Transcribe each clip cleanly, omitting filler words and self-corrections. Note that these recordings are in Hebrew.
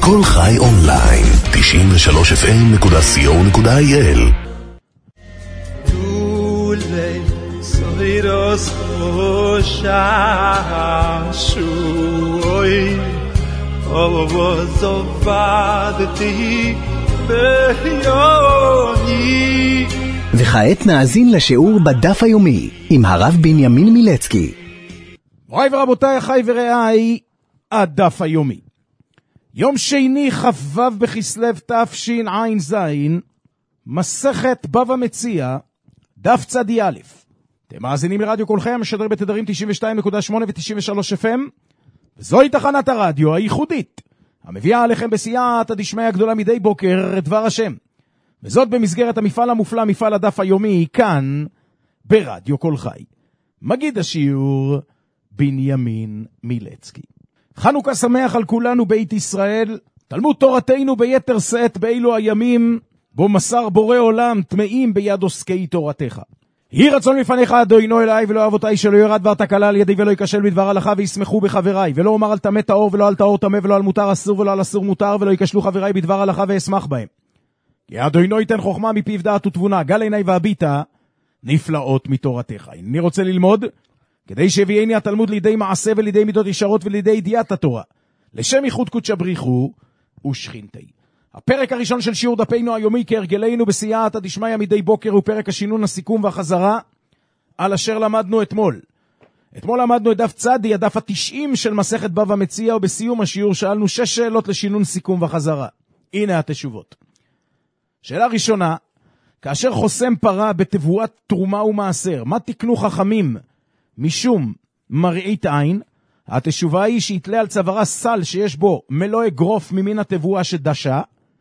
כל חי אונליין, 93fm.co.il. Soiros Shashui Ovozovadti Beyoni. וכעת נאזין לשיעור בדף היומי עם הרב בנימין מילצקי. מוריי ורבותיי, אחיי ורעיי, הדף היומי. יום שני כ"ו בכסלו תשע"ז, מסכת בבא מציעא, דף צדי א'. אתם מאזינים לרדיו כל חי, המשדר בתדרים 92.8 ו-93 FM, וזוהי תחנת הרדיו הייחודית, המביאה עליכם בסייעתא דשמיא הגדולה מדי בוקר דבר השם. וזאת במסגרת המפעל המופלא, מפעל הדף היומי, כאן ברדיו כל חי. מגיד השיעור בנימין מילצקי. חנוכה שמח על כולנו בית ישראל, תלמוד תורתנו ביתר שאת באילו הימים, בו מסר בורא עולם טמאים ביד עוסקי תורתך. יהי רצון לפניך אדוני אליי ולא אבותיי, שלא ירד דבר תקלה על ידי ולא ייכשל בדבר הלכה, וישמחו בחבריי, ולא אומר על טמא טהור ולא על טהור טמא, ולא על מותר אסור ולא על אסור מותר, ולא ייכשלו חבריי בדבר הלכה ואשמח בהם. כי אדוני ייתן חוכמה מפיו דעת ותבונה, גל עיני והביטה נפלאות מתורתך. אני רוצה ללמוד כדי שהביאני התלמוד לידי מעשה ולידי מידות ישרות ולידי ידיעת התורה, לשם ייחוד קודשא בריחו ושכינתי. הפרק הראשון של שיעור דפנו היומי כהרגלנו בסייעתא דשמיא מדי בוקר הוא פרק השינון, הסיכום והחזרה על אשר למדנו אתמול. אתמול למדנו את דף צדי, הדף ה-90 של מסכת בבא מציעא, ובסיום השיעור שאלנו 6 שאלות לשינון, סיכום וחזרה. הנה התשובות. שאלה ראשונה, כאשר חוסם פרה בתבואת תרומה ומעשר, מה תקנו חכמים משום מראית עין? התשובה היא שיתלה על צווארה סל שיש בו מלוא אגרוף ממין התבואה שדשה.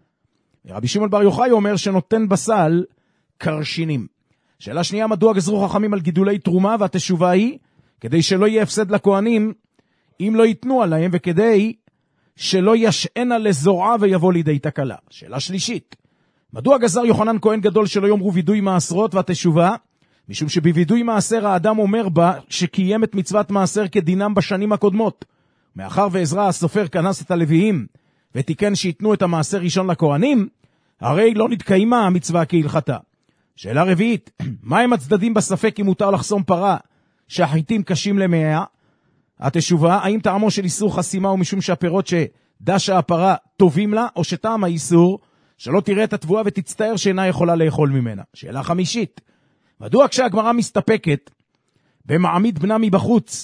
רבי שמעון בר יוחאי אומר שנותן בסל קרשינים. שאלה שנייה, מדוע גזרו חכמים על גידולי תרומה? והתשובה היא כדי שלא יהיה הפסד לכהנים אם לא ייתנו עליהם, וכדי שלא ישענה לזורעה ויבוא לידי תקלה. שאלה שלישית, מדוע גזר יוחנן כהן גדול שלא יאמרו וידוי מעשרות? והתשובה, משום שבווידוי מעשר האדם אומר בה שקיים את מצוות מעשר כדינם בשנים הקודמות. מאחר ועזרא הסופר כנס את הלוויים ותיקן שיתנו את המעשר ראשון לכהנים, הרי לא נתקיימה המצווה כהלכתה. שאלה רביעית, מהם הצדדים בספק אם מותר לחסום פרה שהחיטים קשים למאה? התשובה, האם טעמו של איסור חסימה הוא משום שהפירות שדשה הפרה טובים לה, או שטעם האיסור שלא תראה את התבואה ותצטער שאינה יכולה לאכול ממנה? שאלה חמישית, מדוע כשהגמרא מסתפקת במעמיד בנה מבחוץ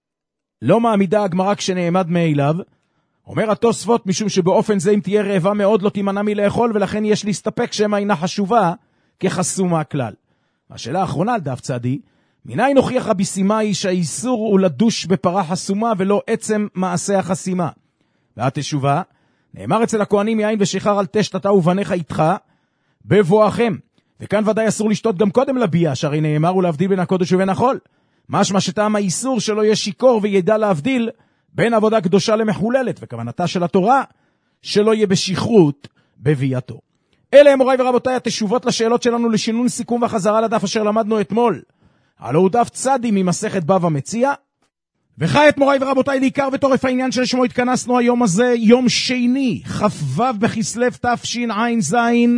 לא מעמידה הגמרא כשנעמד מאליו? אומר התוספות, משום שבאופן זה אם תהיה רעבה מאוד לא תימנע מלאכול, ולכן יש להסתפק שמה אינה חשובה כחסומה הכלל. השאלה האחרונה על דף צדי, מניין הוכיח רבי סימאי שהאיסור הוא לדוש בפרה חסומה ולא עצם מעשה החסימה? והתשובה, נאמר אצל הכהנים יין ושיכר על תשת אתה ובניך איתך בבואכם, וכאן ודאי אסור לשתות גם קודם לביאה, שהרי נאמר ולהבדיל בין הקודש ובין החול. משמע שטעם האיסור שלא יהיה שיקור וידע להבדיל בין עבודה קדושה למחוללת, וכוונתה של התורה שלא יהיה בשכרות בביאתו. אלה הם מוריי ורבותיי התשובות לשאלות שלנו לשינון, סיכום וחזרה לדף אשר למדנו אתמול. הלא הוא דף צדי ממסכת בבא מציעא. וכעת מוריי ורבותיי, לעיקר ותורף העניין שלשמו התכנסנו היום הזה, יום שני כ"ו בכסלו תשע"ז,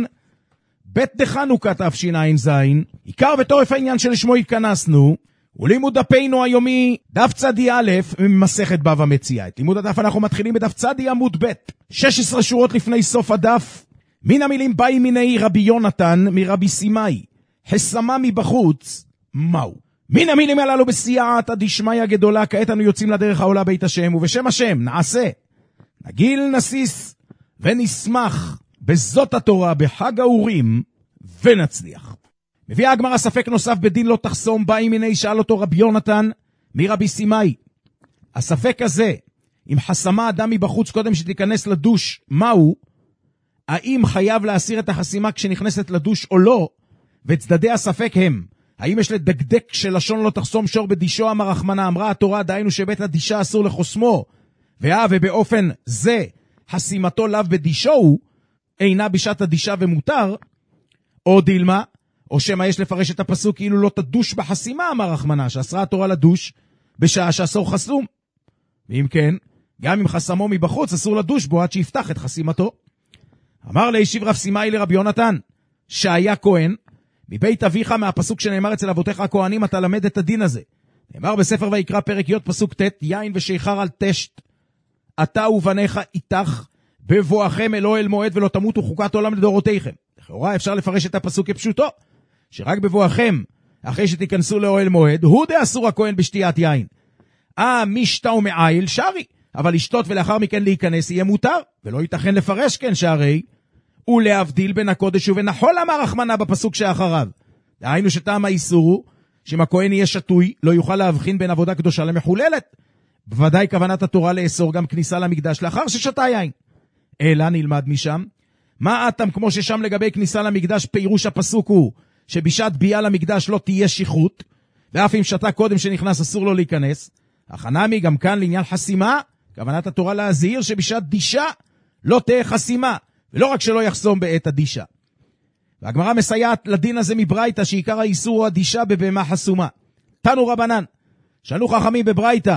בית דחנוכה תשע"ז. עיקר ותורף העניין שלשמו התכנסנו ולימוד דפנו היומי, דף צדי א' ממסכת בבא מציעא. את לימוד הדף אנחנו מתחילים בדף צדי עמוד ב', 16 שורות לפני סוף הדף. מן המילים באי מיני רבי יונתן מרבי סימאי, חסמה מבחוץ, מהו? מן המילים הללו בסייעתא דשמיא גדולה, כעת אנו יוצאים לדרך העולה בית השם, ובשם השם נעשה, נגיל נסיס ונשמח בזאת התורה בחג האורים ונצליח. מביאה הגמרא ספק נוסף בדין לא תחסום באי מיני, שאל אותו רבי יונתן מרבי סימאי. הספק הזה, אם חסמה אדם מבחוץ קודם שתיכנס לדוש, מהו? האם חייב להסיר את החסימה כשנכנסת לדוש או לא? וצדדי הספק הם, האם יש לדקדק שלשון לא תחסום שור בדישו? אמר רחמנה, אמרה התורה, דהיינו שבית הדישה אסור לחוסמו, ובאופן זה חסימתו לאו בדישו אינה בשעת הדישה ומותר, או דילמה, או שמה יש לפרש את הפסוק כאילו לא תדוש בחסימה, אמר רחמנה, שאסרה התורה לדוש בשעה שאסור חסום. ואם כן, גם אם חסמו מבחוץ, אסור לדוש בו עד שיפתח את חסימתו. אמר לישיב רב סימאי לרבי יונתן, שהיה כהן, מבית אביך מהפסוק שנאמר אצל אבותיך הכהנים, אתה למד את הדין הזה. נאמר בספר ויקרא פרק י' פסוק ט', יין ושיכר על תשת, אתה ובניך איתך, בבואכם אל אוהל מועד ולא תמותו חוקת עולם לדורותיכם. לכאורה אפשר לפרש את הפסוק כפשוטו, שרק בבואכם, אחרי שתיכנסו לאוהל מועד, הוא דה אסור הכהן בשתיית יין. משתה ומעיל שרי, אבל לשתות ולאחר מכן להיכנס יהיה מותר, ולא ייתכן לפרש כן שהרי, ולהבדיל בין הקודש ובין החול אמר רחמנה בפסוק שאחריו. דהיינו שטעם האיסור הוא, שאם הכהן יהיה שטוי, לא יוכל להבחין בין עבודה קדושה למחוללת. בוודאי כוונת התורה לאסור גם כניסה למקדש לאחר ששתה יין. אלא נלמד משם, מה אתם כמו ששם לגבי כניסה למקדש פירוש הפסוק הוא, שבשעת ביאה למקדש לא תהיה שכרות, ואף אם שתה קודם שנכנס אסור לו להיכנס. החנמי גם כאן לעניין חסימה, כוונת התורה להזהיר שבשעת דישה לא תהיה חסימה, ולא רק שלא יחסום בעת הדישה. והגמרא מסייעת לדין הזה מברייתא, שעיקר האיסור הוא הדישה בבהמה חסומה. תנו רבנן, שנו חכמים בברייתא,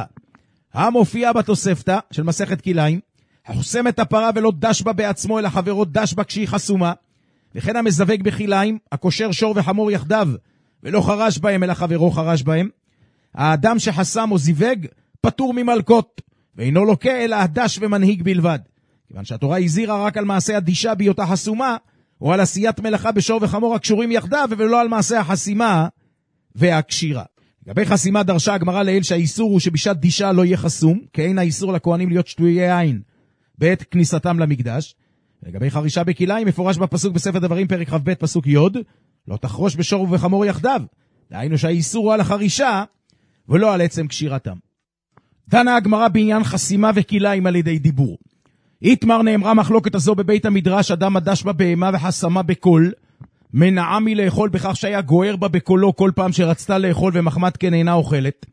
המופיע בתוספתא של מסכת כליים, החוסם את הפרה ולא דש בה בעצמו, אלא חברו דש בה כשהיא חסומה, וכן המזווג בכליים, הקושר שור וחמור יחדיו, ולא חרש בהם, אלא חברו חרש בהם. האדם שחסם או זיווג, פטור ממלכות, ואינו לוקה אלא הדש ומנהיג בלבד. כיוון שהתורה הזהירה רק על מעשה הדישה בהיותה חסומה, או על עשיית מלאכה בשור וחמור הקשורים יחדיו, ולא על מעשה החסימה והקשירה. לגבי חסימה דרשה הגמרא לעיל שהאיסור הוא שבשעת דישה לא יהיה חסום, כי אין האיסור לכהנים להיות שטויי עין בעת כניסתם למקדש. לגבי חרישה בכליים מפורש בפסוק בספר דברים פרק כ"ב פסוק י', לא תחרוש בשור ובחמור יחדיו. דהיינו שהאיסור הוא על החרישה ולא על עצם קשירתם. דנה הגמרא בעניין חסימה וכליים על ידי דיבור. איתמר נאמרה מחלוקת הזו בבית המדרש, אדם הדש בבהמה וחסמה בקול, מנעה מלאכול בכך שהיה גוער בה בקולו כל פעם שרצתה לאכול ומחמת כן אינה אוכלת.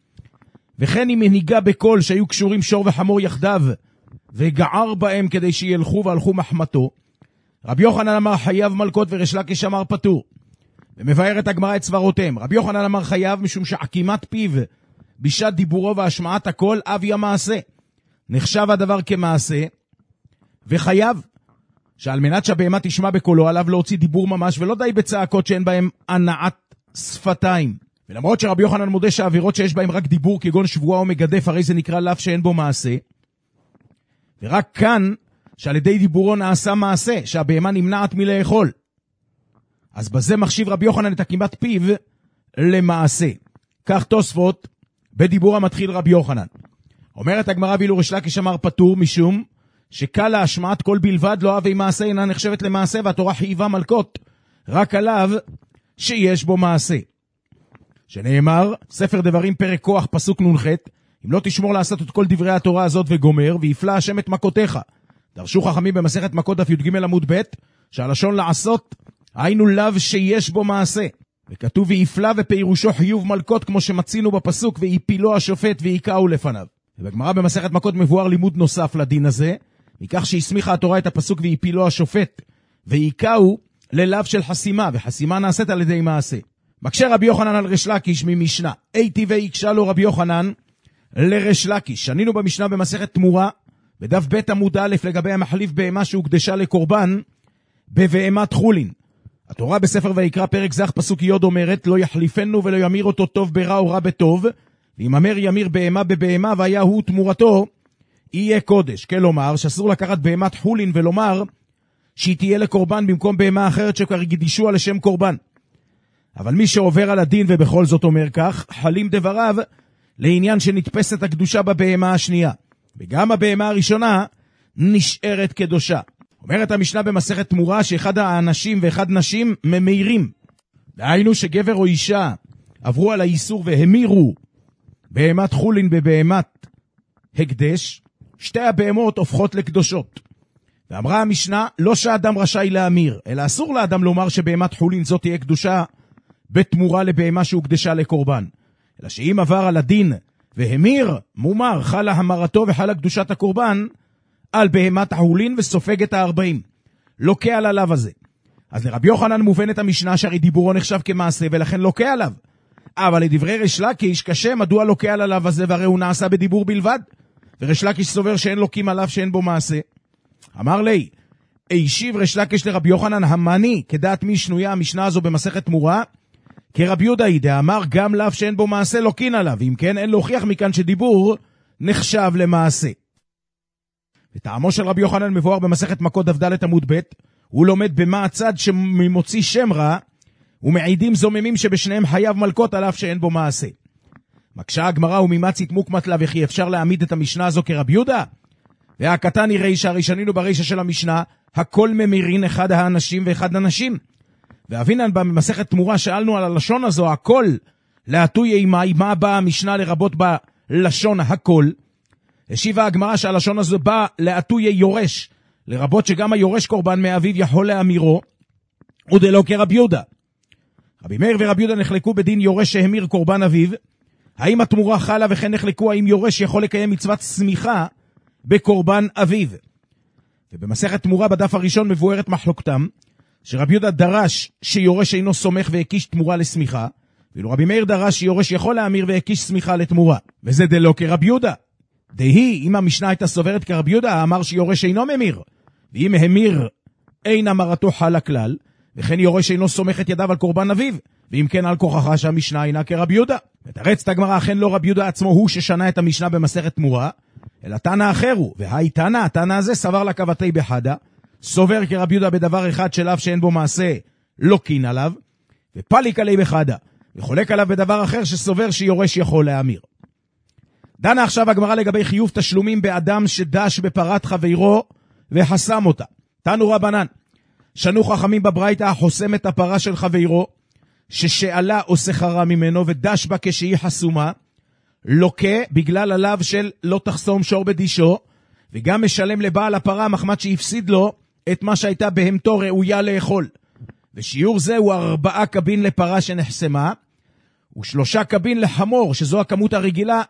וכן היא מנהיגה בקול שהיו קשורים שור וחמור יחדיו, וגער בהם כדי שילכו והלכו מחמתו. רבי יוחנן אמר חייב מלכות וריש לקיש אמר פטור. ומבאר את הגמרא את סברותיהם. רבי יוחנן אמר חייב משום שעקימת פיו בשעת דיבורו והשמעת הקול אבי המעשה. נחשב הדבר כמעשה, וחייב שעל מנת שהבהמה תשמע בקולו עליו להוציא דיבור ממש, ולא די בצעקות שאין בהם הנעת שפתיים. ולמרות שרבי יוחנן מודה שהעבירות שיש בהם רק דיבור כגון שבועה או מגדף, הרי זה נקרא לאו שאין בו מעשה. ורק כאן שעל ידי דיבורו נעשה מעשה, שהבהמה נמנעת מלאכול. אז בזה מחשיב רבי יוחנן את עקימת פיו למעשה. כך תוספות בדיבור המתחיל רבי יוחנן. אומרת הגמרא ואילו ריש לקיש אמר פטור משום שקל להשמעת קול בלבד, לא אבי מעשה אינה נחשבת למעשה, והתורה חייבה מלכות רק עליו שיש בו מעשה. שנאמר, ספר דברים פרק כוח פסוק נ"ח, אם לא תשמור לעשות את כל דברי התורה הזאת וגומר, ויפלה השם את מכותיך. דרשו חכמים במסכת מכות דף י"ג עמוד ב', שהלשון לעשות היינו לאו שיש בו מעשה. וכתוב ויפלה ופירושו חיוב מלכות, כמו שמצינו בפסוק, ויפילו השופט ויקעו לפניו. ובגמרא במסכת מכות מבואר לימוד נוסף לדין הזה, מכך שהסמיכה התורה את הפסוק ויפילו השופט ויקעו ללאו של חסימה, וחסימה נעשית על ידי מעשה. מקשה רבי יוחנן על ריש לקיש ממשנה, איתי ויקשה לו רבי יוחנן לריש לקיש. שנינו במשנה במסכת תמורה בדף ב' עמוד א' לגבי המחליף בהמה שהוקדשה לקורבן בבהמת חולין. התורה בספר ויקרא פרק זך פסוק י' אומרת לא יחליפנו ולא ימיר אותו טוב ברע או רע בטוב, ואם אמר ימיר בהמה בבהמה והיה הוא תמורתו יהיה קודש. כלומר שאסור לקחת בהמת חולין ולומר שהיא תהיה לקורבן במקום בהמה אחרת שקדישוה לשם קורבן. אבל מי שעובר על הדין ובכל זאת אומר כך, חלים דבריו לעניין שנתפסת הקדושה בבהמה השנייה, וגם הבהמה הראשונה נשארת קדושה. אומרת המשנה במסכת תמורה שאחד האנשים ואחד נשים ממהירים, דהיינו שגבר או אישה עברו על האיסור והמירו בהמת חולין בבהמת הקדש, שתי הבהמות הופכות לקדושות. ואמרה המשנה, לא שהאדם רשאי להמיר, אלא אסור לאדם לומר שבהמת חולין זאת תהיה קדושה בתמורה לבהמה שהוקדשה לקורבן. אלא שאם עבר על הדין והמיר, מומר, חלה המרתו וחלה קדושת הקורבן על בהמת החולין וסופג את 40. לוקה על הלאו הזה. אז לרבי יוחנן מובנת המשנה שהרי דיבורו נחשב כמעשה ולכן לוקה עליו. אבל לדברי ריש לקיש קשה מדוע לוקה על הלאו הזה, והרי הוא נעשה בדיבור בלבד. וריש לקיש סובר שאין לוקים עליו שאין בו מעשה. אמר לי, הישיב ריש לקיש לרבי יוחנן המני, כדעת מי שנויה המשנה הזו במסכת תמורה, כרבי יהודה ידע, אמר גם לאו שאין בו מעשה לוקין עליו, אם כן אין להוכיח מכאן שדיבור נחשב למעשה. וטעמו של רבי יוחנן מבואר במסכת מכות דף עמוד ב', הוא לומד במה הצד שממוציא שם רע, ומעידים זוממים שבשניהם חייב מלכות עליו שאין בו מעשה. מקשה הגמרא וממצית מוקמת לה וכי אפשר להעמיד את המשנה הזו כרבי יהודה? והקטן היא רישה, הרי שנינו ברישה של המשנה, הכל ממירין אחד האנשים ואחד הנשים. ואבינן במסכת תמורה שאלנו על הלשון הזו, הכל להטוי אימי, מה באה המשנה לרבות בלשון הכל? השיבה הגמרא שהלשון הזו באה להטוי יורש, לרבות שגם היורש קורבן מאביו יכול להמירו, ודלא כרבי יהודה. רבי מאיר ורבי יהודה נחלקו בדין יורש שהמיר קורבן אביו, האם התמורה חלה וכן נחלקו האם יורש יכול לקיים מצוות סמיכה בקורבן אביו. ובמסכת תמורה בדף הראשון מבוארת מחלוקתם, שרבי יהודה דרש שיורש אינו סומך והקיש תמורה לסמיכה, ואילו רבי מאיר דרש שיורש יכול להמיר והקיש סמיכה לתמורה. וזה דלא כרבי יהודה. דהי, אם המשנה הייתה סוברת כרבי יהודה, אמר שיורש אינו ממיר, ואם המיר אין אמרתו חל הכלל, וכן יורש אינו סומך את ידיו על קורבן אביו, ואם כן על כוחך שהמשנה אינה כרבי יהודה. ותרץ את הגמרא, אכן לא רבי יהודה עצמו הוא ששנה את המשנה במסכת תמורה, אלא תנא אחר הוא, והי תנא, התנא הזה סבר לקבתי בחדה, סובר כרבי יהודה בדבר אחד שלאו שאין בו מעשה לוקין עליו, ופליק עלי בחדה, וחולק עליו בדבר אחר שסובר שיורש יכול להמיר. דנה עכשיו הגמרא לגבי חיוב תשלומים באדם שדש בפרת חברו וחסם אותה. תנו רבנן, שנו חכמים בברייתא החוסם את הפרה של חברו, ששאלה או שכרה ממנו ודש בה כשהיא חסומה, לוקה בגלל עליו של לא תחסום שור בדישו, וגם משלם לבעל הפרה מחמת שהפסיד לו את מה שהייתה בהמתו ראויה לאכול. ושיעור זה הוא 4 קבין לפרה שנחסמה, ו3 קבין לחמור, שזו הכמות הרגילה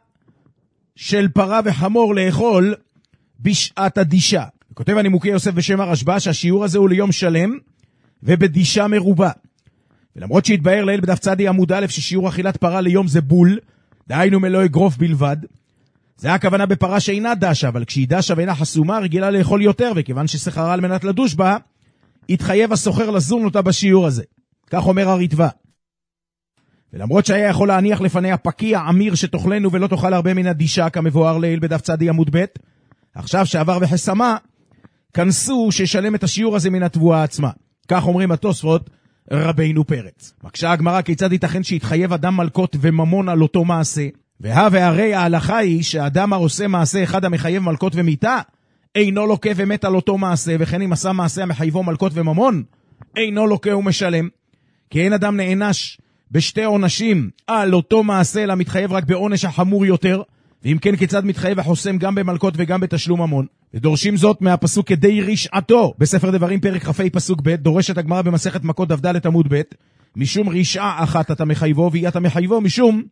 של פרה וחמור לאכול בשעת הדישה. כותב הנימוקי יוסף בשם הרשב"א שהשיעור הזה הוא ליום שלם ובדישה מרובה. ולמרות שהתבהר לעיל בדף צדי עמוד א' ששיעור אכילת פרה ליום זה בול, דהיינו מלוא אגרוף בלבד, זה הכוונה בפרה שאינה דשה, אבל כשהיא דשה ואינה חסומה רגילה לאכול יותר, וכיוון ששכרה על מנת לדוש בה, התחייב הסוחר לזון אותה בשיעור הזה. כך אומר הריטב"א. ולמרות שהיה יכול להניח לפניה פקיע אמיר שתאכלנו ולא תאכל הרבה מן הדישה, כמבואר לעיל בדף צדי עמוד ב', עכשיו שעבר וחסמה, כנסו שישלם את השיעור הזה מן התבואה עצמה. כך אומרים התוספות רבינו פרץ. מקשה הגמרא כיצד ייתכן שיתחייב אדם מלכות וממון על אותו מעשה, והרי ההלכה היא שאדם העושה מעשה אחד המחייב מלכות ומיתה, אינו לוקה ומת על אותו מעשה, וכן אם עשה מעשה המחייבו מלכות וממון, אינו לוקה ומשלם. כי אין אדם נענש בשתי עונשים על אותו מעשה, אלא מתחייב רק בעונש החמור יותר, ואם כן כיצד מתחייב החוסם גם במלכות וגם בתשלום ממון. ודורשים זאת מהפסוק כדי רשעתו, בספר דברים פרק כ"ה פסוק ב', דורשת הגמרא במסכת מכות דף עמוד ב', משום רשעה אחת אתה מחייבו, והיא אתה מחייבו משום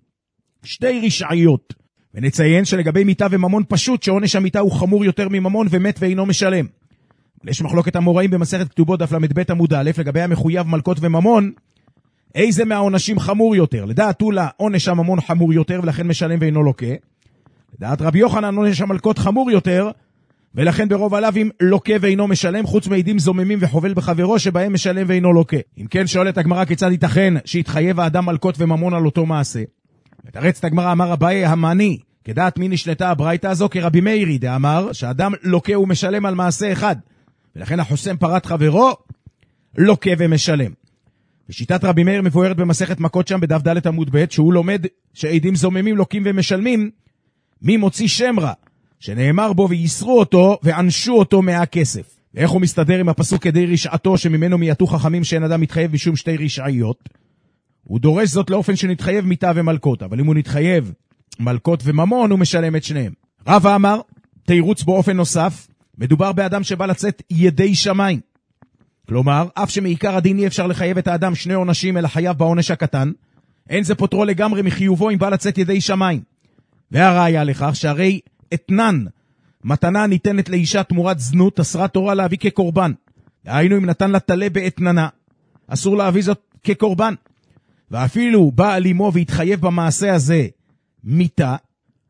2 רשעיות. ונציין שלגבי מיתה וממון פשוט שעונש המיתה הוא חמור יותר מממון ומת ואינו משלם. יש מחלוקת המוראים במסכת כתובות דף ל"ב עמוד א' לגבי המחויב מלכות וממון, איזה מהעונשים חמור יותר? לדעת אולה עונש הממון חמור יותר ולכן משלם ואינו לוקה. לדעת רבי יוחנן עונש המלכות חמור יותר ולכן ברוב הלווים לוקה ואינו משלם, חוץ מעידים זוממים וחובל בחברו שבהם משלם ואינו לוקה. אם כן שואלת הגמרא כיצד ייתכן שהתחייב האדם מלכות וממון על אותו מעשה. ותרץ הגמרא אמר אביי המני, כדעת מי נשלטה הברייתא הזו כרבי מאירי דאמר שהאדם לוקה ומשלם על מעשה אחד, ולכן החוסם פרת חברו לוקה ומשלם. ושיטת רבי מאיר מבוארת במסכת מכות שם בדף ד' עמוד ב', שהוא לומד שעידים זוממים לוקים ומשלמים מי מוציא שם רע, שנאמר בו ויסרו אותו וענשו אותו 100 כסף. ואיך הוא מסתדר עם הפסוק כדי רשעתו שממנו מייתו חכמים שאין אדם מתחייב משום 2 רשעיות? הוא דורש זאת לאופן שנתחייב מיתה ומלכות, אבל אם הוא נתחייב מלכות וממון הוא משלם את שניהם. רבא אמר, תירוץ באופן נוסף, מדובר באדם שבא לצאת ידי שמיים. כלומר, אף שמעיקר הדין אי אפשר לחייב את האדם 2 עונשים אלא חייב בעונש הקטן, אין זה פוטרו לגמרי מחיובו אם בא לצאת ידי שמיים. והראיה לכך שהרי אתנן, מתנה ניתנת לאישה תמורת זנות, אסרה תורה להביא כקורבן. דהיינו אם נתן לה תלה באתננה, אסור להביא זאת כקורבן. ואפילו בא אלימו והתחייב במעשה הזה מיתה,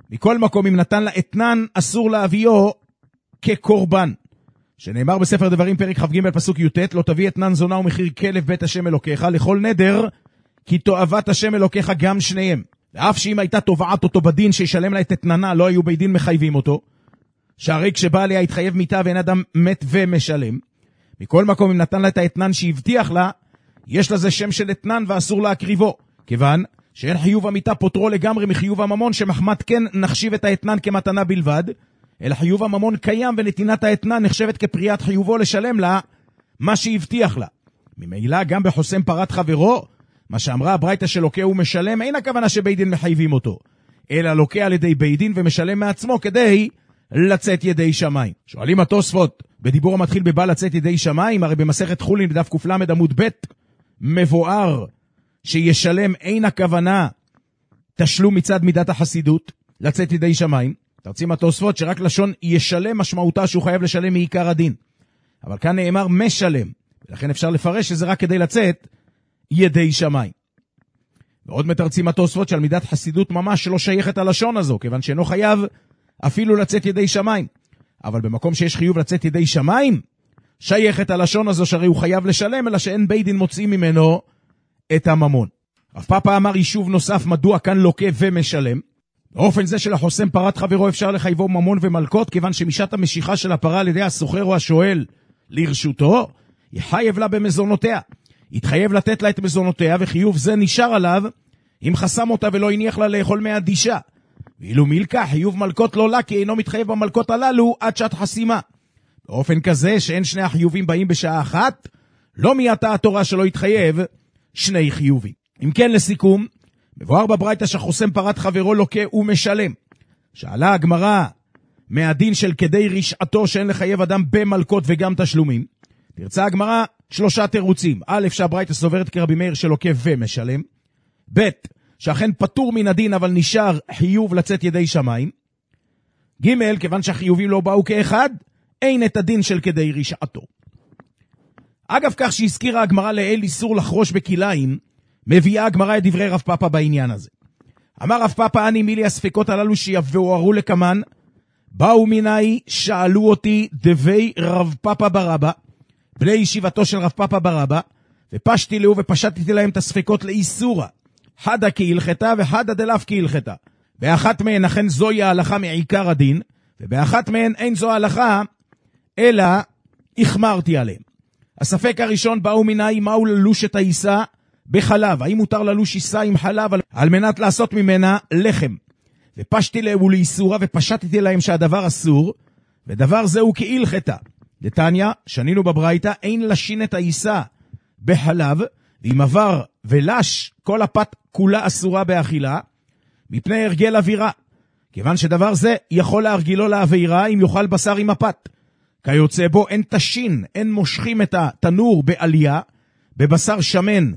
מכל מקום, אם נתן לה אתנן, אסור להביאו כקורבן. שנאמר בספר דברים פרק כ"ג פסוק י"ט, לא תביא אתנן זונה ומחיר כלב בית השם אלוקיך לכל נדר, כי תועבת השם אלוקיך גם שניהם. ואף שאם הייתה תובעת אותו בדין שישלם לה את אתננה, לא היו בית דין מחייבים אותו, שהרי כשבא עליה התחייב מיתה ואין אדם מת ומשלם. מכל מקום, אם נתן לה את האתנן שהבטיח לה, יש לזה שם של אתנן ואסור להקריבו, כיוון שאין חיוב המיתה פוטרו לגמרי מחיוב הממון, שמחמת כן נחשיב את האתנן כמתנה בלבד, אלא חיוב הממון קיים, ונתינת האתנן נחשבת כפריית חיובו לשלם לה מה שהבטיח לה. ממילא גם בחוסם פרת חברו, מה שאמרה הברייתא שלוקה הוא משלם, אין הכוונה שבית דין מחייבים אותו, אלא לוקה על ידי בית דין ומשלם מעצמו כדי לצאת ידי שמיים. שואלים התוספות, בדיבור המתחיל בבא לצאת ידי שמיים, הרי במסכת חולין בדף ק"ל עמוד ב' מבואר שישלם, אין הכוונה תשלום מצד מידת החסידות, לצאת ידי שמיים. תרצים התוספות שרק לשון ישלם משמעותה שהוא חייב לשלם מעיקר הדין. אבל כאן נאמר משלם, ולכן אפשר לפרש שזה רק כדי לצאת ידי שמיים. ועוד מתרצים התוספות שעל מידת חסידות ממש לא שייכת הלשון הזו, כיוון שאינו חייב אפילו לצאת ידי שמיים. אבל במקום שיש חיוב לצאת ידי שמיים, שייכת הלשון הזו שהרי הוא חייב לשלם, אלא שאין בית דין מוצאים ממנו את הממון. רב פאפא אמר יישוב נוסף מדוע כאן לוקה ומשלם. באופן זה של החוסם פרת חברו אפשר לחייבו ממון ומלכות, כיוון שמשעת המשיכה של הפרה על ידי הסוחר או השואל לרשותו, יחייב לה במזונותיה. יתחייב לתת לה את מזונותיה, וחיוב זה נשאר עליו אם חסם אותה ולא הניח לה לאכול מהדישה. ואילו מילכה, חיוב מלכות לא לה, כי אינו מתחייב במלכות הללו עד שעת חסימה. באופן כזה שאין שני החיובים באים בשעה אחת, לא מייתה התורה שלא יתחייב שני חיובים. אם כן, לסיכום, מבואר בברייתא שחוסם פרת חברו לוקה ומשלם. שאלה הגמרא מהדין של כדי רשעתו שאין לחייב אדם במלכות וגם תשלומים. תרצה הגמרא 3 תירוצים. א', שהברייתא סוברת כרבי מאיר שלוקה ומשלם. ב', שאכן פטור מן הדין אבל נשאר חיוב לצאת ידי שמיים. ג', כיוון שהחיובים לא באו כאחד, אין את הדין של כדי רשעתו. אגב, כך שהזכירה הגמרא לאל איסור לחרוש בכליים, מביאה הגמרא את דברי רב פאפא בעניין הזה. אמר רב פאפא, אני מילי הספקות הללו שיבוארו לקמן, באו מיני שאלו אותי דבי רב פאפא ברבא, בני ישיבתו של רב פאפא ברבא, ופשתי לו ופשטתי להם את הספקות לאיסורה, חדה כהלכתה וחדה דלאו כהלכתה. באחת מהן אכן זוהי ההלכה מעיקר הדין, ובאחת מהן אין זו ההלכה, אלא החמרתי עליהם. הספק הראשון, באו מיני מהו ללוש את העיסה בחלב, האם מותר ללוש עיסה עם חלב על מנת לעשות ממנה לחם. ופשתי להו לאיסורה ופשטתי להם שהדבר אסור, ודבר זהו כהלכתה. דתניא, שנינו בברייתא, אין לשין את העיסה בחלב, ואם עבר ולש, כל הפת כולה אסורה באכילה, מפני הרגל אווירה. כיוון שדבר זה יכול להרגילו לאווירה אם יאכל בשר עם הפת. כיוצא בו אין תשין, אין מושכים את התנור בעלייה, בבשר שמן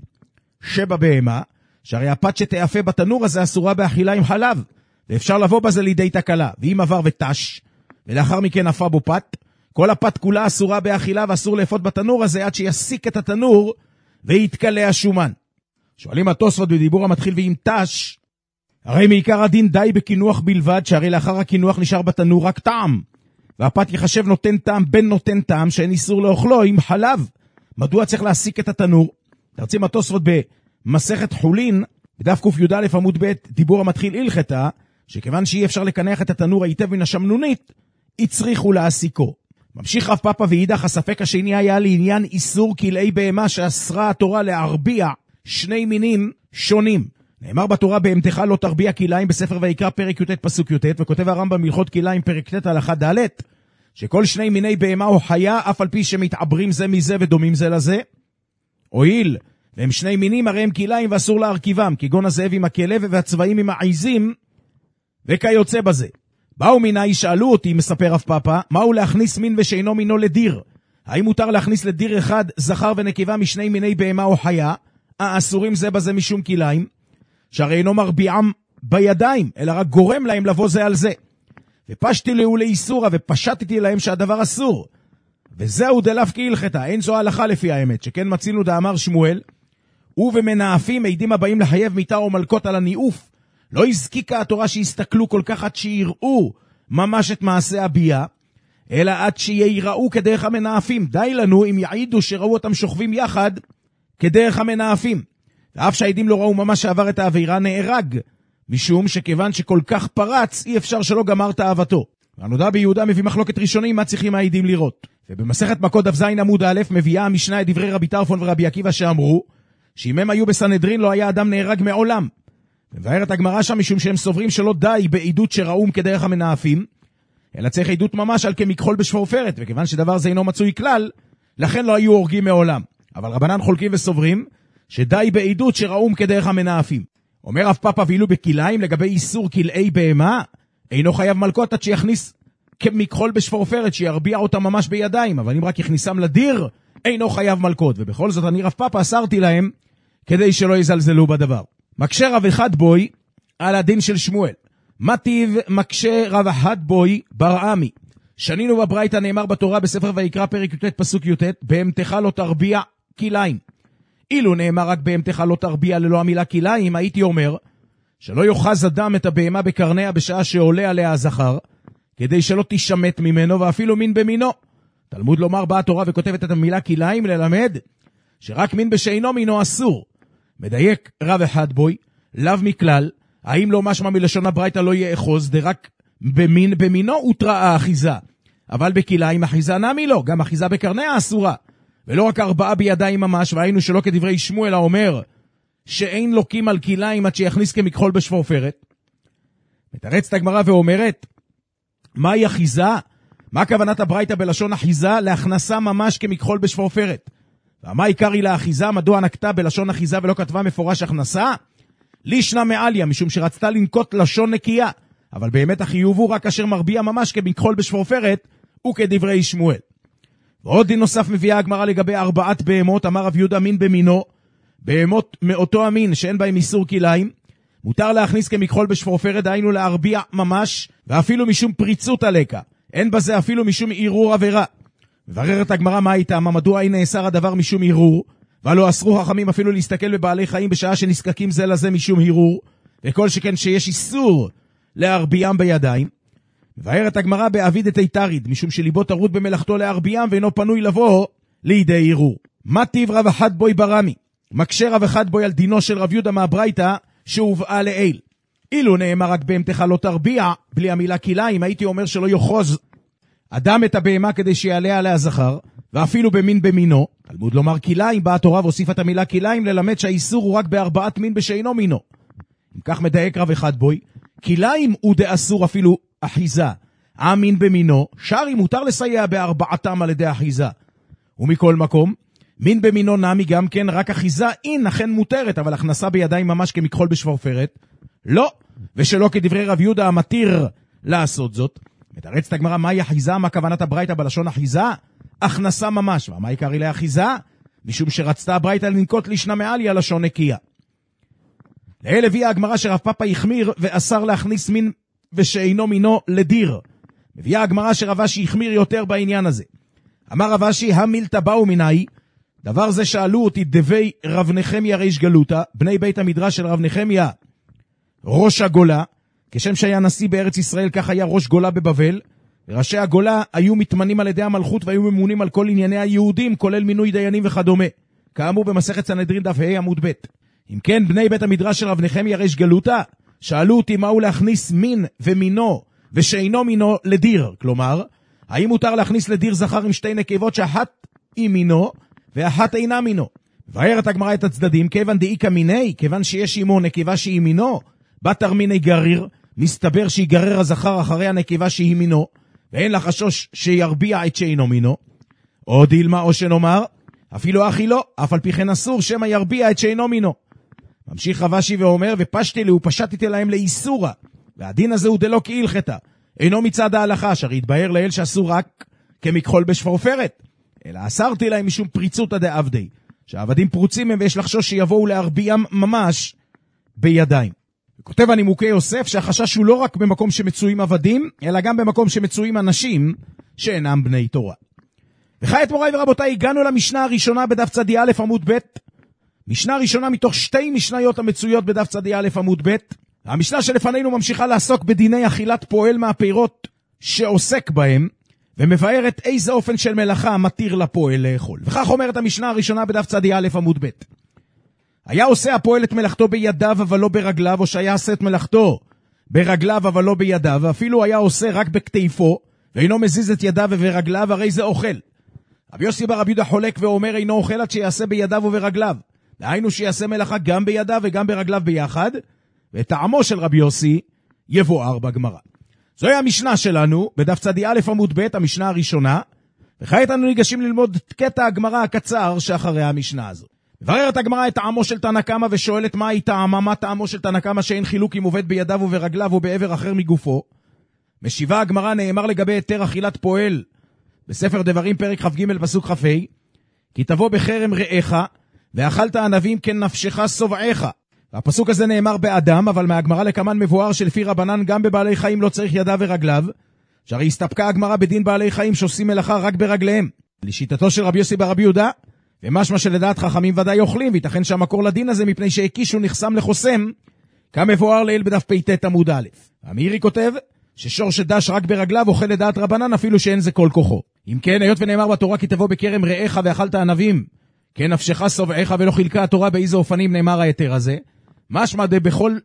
שבבהמה, שהרי הפת שתאפה בתנור הזה אסורה באכילה עם חלב, ואפשר לבוא בזה לידי תקלה. ואם עבר ותש, ולאחר מכן אפה בו פת, כל הפת כולה אסורה באכילה ואסור לאפות בתנור הזה עד שיסיק את התנור ויתקלה השומן. שואלים התוספות בדיבור המתחיל ואם תש, הרי מעיקר הדין די בכינוח בלבד, שהרי לאחר הכינוח נשאר בתנור רק טעם, והפת יחשב נותן טעם בן נותן טעם שאין איסור לאוכלו עם חלב. מדוע צריך להסיק את התנור? תרצים התוספות במסכת חולין, בדף ק"יא עמוד ב' דיבור המתחיל הלכתה, שכיוון שאי אפשר לקנח את התנור היטב מן השמנונית, הצריכו להסיקו. ממשיך רב פאפא ואידך, הספק השני היה לעניין איסור כלאי בהמה שאסרה התורה להרביע שני מינים שונים. נאמר בתורה בהמתך לא תרביע כליים בספר ויקרא פרק י"ט פסוק י"ט, וכותב הרמב"ם בהלכות כליים פרק ט' הלכה ד', שכל שני מיני בהמה או חיה אף על פי שמתעברים זה מזה ודומים זה לזה, הואיל והם שני מינים הרי הם כליים ואסור להרכיבם, כגון הזאב עם הכלב והצבעים עם העיזים וכיוצא בזה. באו מיני שאלו אותי, מספר רב פאפא, מהו להכניס מין ושאינו מינו לדיר? האם מותר להכניס לדיר אחד זכר ונקבה משני מיני בהמה או חיה, האסורים זה בזה משום כליים, שהרי אינו מרביעם בידיים, אלא רק גורם להם לבוא זה על זה. ופשתי לו לאיסורה ופשטתי להם שהדבר אסור. וזהו דלאו כהלכתה, אין זו ההלכה לפי האמת, שכן מצינו דאמר שמואל, ובמנאפים עדים הבאים לחייב מיתה או מלכות על הניאוף, לא הזקיקה התורה שיסתכלו כל כך עד שיראו ממש את מעשה הביאה, אלא עד שיראו כדרך המנאפים. די לנו אם יעידו שראו אותם שוכבים יחד כדרך המנאפים. ואף שהעדים לא ראו ממש שעבר את העבירה, נהרג, משום שכיוון שכל כך פרץ, אי אפשר שלא גמר תאוותו. והנודע ביהודה מביא מחלוקת ראשונים מה צריכים העדים לראות. ובמסכת מכות דף ז עמוד א' מביאה המשנה את דברי רבי טרפון ורבי עקיבא שאמרו, שאם הם היו בסנהדרין לא היה אדם נהרג מעולם. מבארת הגמרא שם משום שהם סוברים שלא די בעדות שראום כדרך המנאפים, אלא צריך עדות ממש על כמכחול בשפורפרת, וכיוון שדבר זה אינו מצוי כלל, לכן לא היו הורגים מעולם. אבל רבנן חולקים וסוברים שדי בעדות שראום כדרך המנאפים. אומר רב פאפא ואילו בכליים לגבי איסור כלאי בהמה, אינו חייב מלכות עד שיכניס כמכחול בשפורפרת, שירביע אותה ממש בידיים, אבל אם רק יכניסם לדיר, אינו חייב מלכות. ובכל זאת אני רב פאפא אסרתי להם, כדי שלא יזלזלו בדבר. מקשה רב אחד בוי על הדין של שמואל. מה טיב מקשה רב אחד בוי ברעמי? שנינו בברייתא נאמר בתורה בספר ויקרא פרק י"ט פסוק י"ט, בהמתך לא תרביע כליים. אילו נאמר רק בהמתך לא תרביע ללא המילה כליים, הייתי אומר שלא יוחז אדם את הבהמה בקרניה בשעה שעולה עליה הזכר, כדי שלא תשמט ממנו ואפילו מין במינו. תלמוד לומר באה התורה וכותבת את המילה כליים ללמד שרק מין בשאינו מינו אסור. מדייק רב אחד בוי, לאו מכלל, האם לא משמע מלשון הברייתא לא יאחוז, דרק במין במינו הותרה האחיזה. אבל בכליים אחיזה נמי לא, גם אחיזה בקרניה אסורה. ולא רק 4 בידיים ממש, והיינו שלא כדברי שמואל האומר, שאין לוקים על כליים עד שיכניס כמכחול בשפורפרת. מתרצת הגמרא ואומרת, מהי אחיזה? מה כוונת הברייתא בלשון אחיזה? להכנסה ממש כמכחול בשפורפרת. ומה עיקרי לאחיזה? מדוע נקטה בלשון אחיזה ולא כתבה מפורש הכנסה? לישנה מעליה, משום שרצתה לנקוט לשון נקייה. אבל באמת החיוב הוא רק אשר מרביע ממש כמכחול בשפורפרת, וכדברי שמואל. ועוד דין נוסף מביאה הגמרא לגבי 4 בהמות, אמר רב יהודה מין במינו, בהמות מאותו המין שאין בהם איסור כליים, מותר להכניס כמכחול בשפורפרת, דהיינו להרביע ממש, ואפילו משום פריצות הלקה. אין בזה אפילו משום ערעור עבירה. מבררת הגמרא מה הייתה, מדוע היא נאסר הדבר משום ערעור, ולא אסרו חכמים אפילו להסתכל בבעלי חיים בשעה שנזקקים זה לזה משום ערעור, וכל שכן שיש איסור להרביעם בידיים. מבארת הגמרא באביד את היתריד, משום שליבו טרוד במלאכתו להרביעם ואינו פנוי לבוא לידי ערעור. מה טיב רב אחד בוי ברמי? מקשה רב אחד בוי על דינו של רב יהודה מהברייתא שהובאה לעיל. אילו נאמר רק בהמתך לא תרביע, בלי המילה כליים, הייתי אומר שלא יוחוז אדם את הבהמה כדי שיעלה עליה זכר, ואפילו במין במינו. תלמוד לומר כליים, באה התורה והוסיפה את המילה כליים ללמד שהאיסור הוא רק ב4 מין בשאינו מינו. אם כך מדייק רב אחד בוי, כליים הוא דאסור אפילו אחיזה. המין במינו, שרי מותר לסייע ב4 על ידי אחיזה. ומכל מקום, מין במינו נמי גם כן, רק אחיזה אין אכן מותרת, אבל הכנסה בידיים ממש כמכחול בשפורפרת, לא, ושלא כדברי רב יהודה המתיר לעשות זאת. מתרצת הגמרא מהי אחיזה, מה כוונת הברייתא בלשון אחיזה? הכנסה ממש. ומה עיקרי לאחיזה? משום שרצתה הברייתא לנקוט לישנה מעליה לשון נקייה. לאל הביאה הגמרא שרב פאפא החמיר ואסר להכניס מין ושאינו מינו לדיר. מביאה הגמרא שרב אשי החמיר יותר בעניין הזה. אמר רב אשי, המילתא באו מיני, דבר זה שאלו אותי דבי רב נחמיה ריש גלותא, בני בית המדרש של רב נחמיה ראש הגולה, כשם שהיה נשיא בארץ ישראל, כך היה ראש גולה בבבל, וראשי הגולה היו מתמנים על ידי המלכות והיו ממונים על כל ענייני היהודים, כולל מינוי דיינים וכדומה. כאמור במסכת סנהדרין דף ה' עמוד ב'. אם כן, בני בית המדרש של רב נחמיה ריש גלותא, שאלו אותי מהו להכניס מין ומינו ושאינו מינו לדיר. כלומר, האם מותר להכניס לדיר זכר עם 2 נקבות שאחת היא מינו ואחת אינה מינו? וארת הגמרא את הצדדים, כיוון דאיקה מיני, כיוון שיש עמו נקבה שהיא מינו, בתר מיני גריר, מסתבר שיגרר הזכר אחרי הנקבה שהיא מינו, ואין לה חשוש שירביע את שאינו מינו. או דילמה או שנאמר, אפילו אחי לא, אף על פי כן אסור שמא ירביע את שאינו מינו. ממשיך רב אשי ואומר, ופשתי לו, פשטתי להם לאיסורה, והדין הזה הוא דלא כהלכתה, אינו מצד ההלכה, אשר יתבהר לאל שאסור רק כמכחול בשפורפרת, אלא אסרתי להם משום פריצות דעבדי, שהעבדים פרוצים הם ויש לחשוש שיבואו להרביעם ממש בידיים. כותב הנימוקי יוסף שהחשש הוא לא רק במקום שמצויים עבדים, אלא גם במקום שמצויים אנשים שאינם בני תורה. וכעת מוריי ורבותיי, הגענו למשנה הראשונה בדף צדי א' עמוד ב', משנה ראשונה מתוך 2 משניות המצויות בדף צדי א' עמוד ב', המשנה שלפנינו ממשיכה לעסוק בדיני אכילת פועל מהפירות שעוסק בהם, ומבארת איזה אופן של מלאכה מתיר לפועל לאכול. וכך אומרת המשנה הראשונה בדף צדי א' עמוד ב'. היה עושה הפועל את מלאכתו בידיו אבל לא ברגליו, או שהיה עושה את מלאכתו ברגליו אבל לא בידיו, ואפילו היה עושה רק בכתפו, ואינו מזיז את ידיו וברגליו, הרי זה אוכל. רבי יוסי בר רבי יהודה חולק ואומר אינו אוכל עד שיעשה בידיו וברגליו. דהיינו שיעשה מלאכה גם בידיו וגם ברגליו ביחד, וטעמו של רבי יוסי יבואר בגמרא. זוהי המשנה שלנו בדף צדי א' עמוד ב', המשנה הראשונה, וכעת אנו ניגשים ללמוד קטע הגמרא הקצר שאחרי המשנה הזו. מבררת הגמרא את טעמו של תנא קמא ושואלת מה היא טעמה, מה טעמו של תנא קמא שאין חילוק אם עובד בידיו וברגליו או בעבר אחר מגופו. משיבה הגמרא, נאמר לגבי היתר אכילת פועל בספר דברים פרק כ"ג פסוק כ"ה, כי תבוא בחרם רעך ואכלת ענבים כנפשך שובעך. והפסוק הזה נאמר באדם, אבל מהגמרא לקמן מבואר שלפי רבנן גם בבעלי חיים לא צריך ידיו ורגליו, שהרי הסתפקה הגמרא בדין בעלי חיים שעושים מלאכה רק ברגליהם. לשיטתו של רבי יוסי בר רבי יהודה, ומשמע שלדעת חכמים ודאי אוכלים, ויתכן שהמקור לדין הזה מפני שהקישו נחסם לחוסם, כמבואר לעיל בדף פ"ט עמוד א'. המאירי כותב ששור שדש רק ברגליו אוכל לדעת רבנן אפילו שאין זה כל כוחו. אם כן, היות ונאמר בתורה כי תבוא בכרם רעך ואכלת ענבים כן נפשך שובעך, ולא חילקה התורה באיזה אופנים נאמר היתר הזה, משמע בכל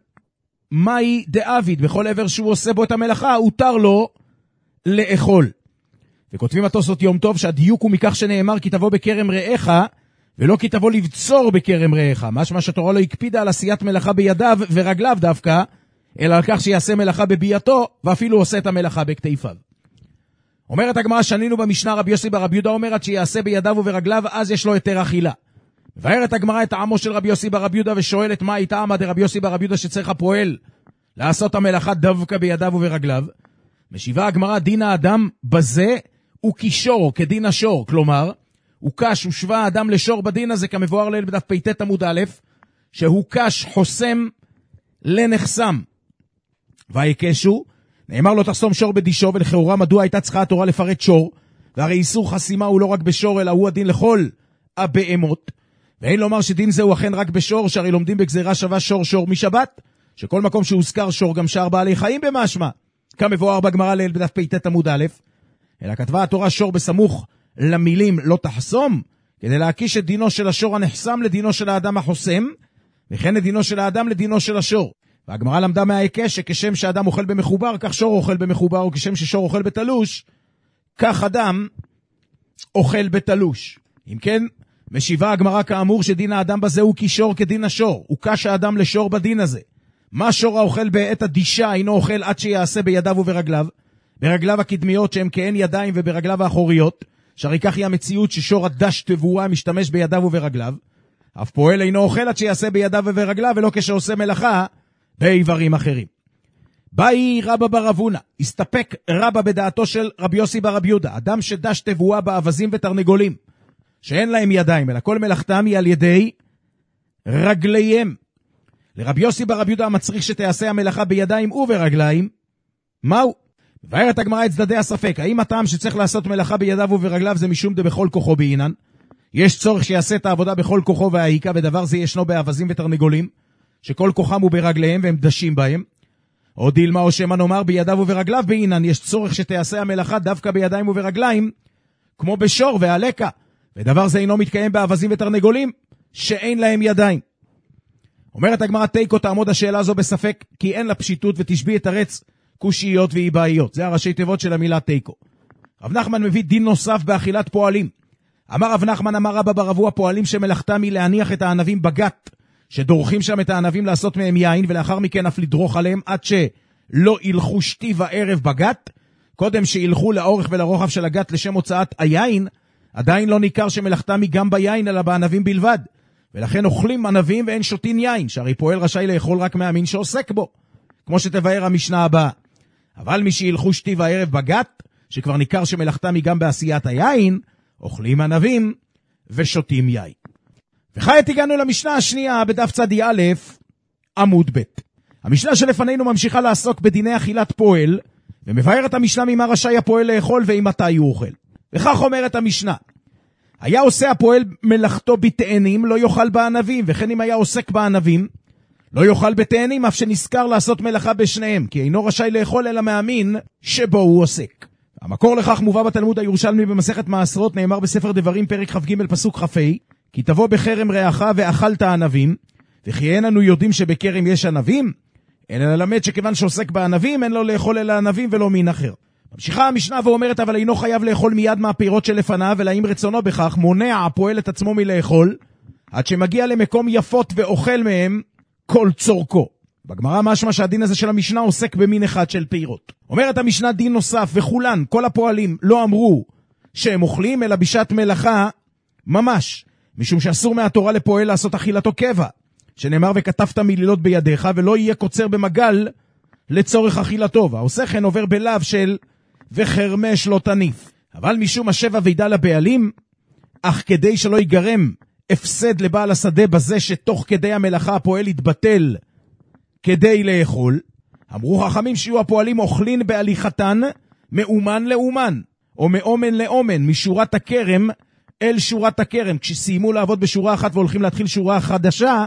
מאי דאביד, בכל עבר שהוא עושה בו את המלאכה הותר לו לאכול. וכותבים התוספות יום טוב שהדיוק הוא מכך שנאמר כי תבוא בכרם רעך ולא כי תבוא לבצור בכרם רעך, משמע שהתורה לא הקפידה על עשיית מלאכה בידיו ורגליו דווקא, אלא על כך שיעשה מלאכה בביאתו ואפילו עושה את המלאכה בכתפיו. אומרת הגמרא, שנינו במשנה רבי יוסי בר רבי יהודה אומר עד שיעשה בידיו וברגליו אז יש לו היתר אכילה. מבארת הגמרא את טעמו של רבי יוסי בר רבי יהודה ושואלת מה הייתה טעמה דרבי יוסי בר רבי יהודה שצריך הפועל לעשות המלאכה דווקא בידיו וברגליו. משיבה הגמרא, דין האדם בזה הוא כשור כדין השור, כלומר הוא קש ושווה האדם לשור בדין הזה כמבואר לעיל בדף פ"ט עמוד א', שהוא קש חוסם לנחסם. ויקשו, נאמר לו תחסום שור בדישו, ולכאורה מדוע הייתה צריכה התורה לפרט שור, והרי איסור חסימה הוא לא רק בשור אלא הוא הדין לכל הבהמות, ואין לומר שדין זה הוא אכן רק בשור, שהרי לומדים בגזירה שווה שור שור משבת, שכל מקום שהוזכר שור גם שאר בעלי חיים במשמע, כמבואר בגמרא לעיל בדף פ"ט עמוד א', אלא כתבה התורה שור בסמוך למילים לא תחסום, כדי להקיש את דינו של השור הנחסם לדינו של האדם החוסם, וכן את דינו של האדם לדינו של השור. והגמרא למדה מההיקש שכשם שאדם אוכל במחובר, כך שור אוכל במחובר, או כשם ששור אוכל בתלוש, כך אדם אוכל בתלוש. אם כן, משיבה הגמרא כאמור שדין האדם בזה הוא כשור כדין השור, הוא קש האדם לשור בדין הזה. מה שור האוכל בעת הדישה אינו אוכל עד שיעשה בידיו וברגליו, ברגליו הקדמיות שהם כאין ידיים וברגליו האחוריות, שהרי כך היא המציאות ששור הדש תבואה משתמש בידיו וברגליו, אף פועל אינו אוכל עד שיעשה בידיו וברגליו ולא כשעושה מלאכה באיברים אחרים. באי רבא בר אבונה, הסתפק רבא בדעתו של רבי יוסי בר רבי יהודה, אדם שדש תבואה באבזים ותרנגולים, שאין להם ידיים, אלא כל מלאכתם היא על ידי רגליהם. לרבי יוסי בר רבי יהודה המצריך שתעשה המלאכה בידיים וברגליים, מהו? מבארת הגמרא את צדדי הספק, האם הטעם שצריך לעשות מלאכה בידיו וברגליו זה משום דבכל כוחו בעינן? יש צורך שיעשה את העבודה בכל כוחו והעיקה, ודבר זה ישנו באבזים ותרנגולים, שכל כוחם הוא ברגליהם והם דשים בהם, או דילמה או שמה נאמר בידיו וברגליו בעינן, יש צורך שתעשה המלאכה דווקא בידיים וברגליים, כמו בשור והלקה, ודבר זה אינו מתקיים באבזים ותרנגולים, שאין להם ידיים. אומרת הגמרא תיקו תעמוד השאלה הזו בספק, כי אין לה פשיטות ותשבי את הרץ קושיות ואיבאיות. זה הראשי תיבות של המילה תיקו. רב נחמן מביא דין נוסף באכילת פועלים. אמר רב נחמן, אמר רבא בר אבוה, פועלים שמלאכתם היא להניח את הענבים בגת, שדורכים שם את הענבים לעשות מהם יין, ולאחר מכן אף לדרוך עליהם עד שלא ילכו שתי וערב בגת, קודם שילכו לאורך ולרוחב של הגת לשם הוצאת היין, עדיין לא ניכר שמלאכתם היא גם ביין אלא בענבים בלבד, ולכן אוכלים ענבים ואין שותין יין, שהרי פועל רשאי לאכול רק מהמין שעוסק בו, כמו שתבאר המשנה הבאה. אבל מי שילכו שתי וערב בגת, שכבר ניכר שמלאכתם היא גם בעשיית היין, אוכלים ענבים ושותים יין. וכעת הגענו למשנה השנייה בדף צדי א' עמוד ב'. המשנה שלפנינו ממשיכה לעסוק בדיני אכילת פועל, ומבארת המשנה ממה רשאי הפועל לאכול ומתי הוא אוכל. וכך אומרת המשנה, היה עושה הפועל מלאכתו בתאנים לא יאכל בענבים, וכן אם היה עוסק בענבים לא יאכל בתאנים אף שנזכר לעשות מלאכה בשניהם, כי אינו רשאי לאכול אלא מאמין שבו הוא עוסק. המקור לכך מובא בתלמוד הירושלמי במסכת מעשרות, נאמר בספר דברים פרק כ"ג פסוק כ"ה, כי תבוא בחרם רעך ואכלת ענבים, וכי אין אנו יודעים שבכרם יש ענבים? אלא ללמד שכיוון שעוסק בענבים אין לו לאכול אלא ענבים ולא מין אחר. ממשיכה המשנה ואומרת, אבל אינו חייב לאכול מיד מהפירות שלפניו, אלא אם רצונו בכך מונע הפועל את עצמו מלאכול, עד שמגיע למקום יפות ואוכל מהם כל צורכו. בגמרא משמע שהדין הזה של המשנה עוסק במין אחד של פירות. אומרת המשנה דין נוסף, וכולן, כל הפועלים לא אמרו שהם אוכלים, אלא בשעת מלאכה ממש, משום שאסור מהתורה לפועל לעשות אכילתו קבע, שנאמר וכתבת מילילות בידיך, ולא יהיה קוצר במגל לצורך אכילתו, והעושה כן עובר בלב של וחרמש לא תניף. אבל משום השבע וידע לבעלים, אך כדי שלא ייגרם הפסד לבעל השדה בזה שתוך כדי המלאכה הפועל יתבטל כדי לאכול, אמרו חכמים שיהיו הפועלים אוכלין בהליכתן מאומן לאומן, או מאומן לאומן, משורת הכרם אל שורת הכרם. כשסיימו לעבוד בשורה אחת והולכים להתחיל שורה חדשה,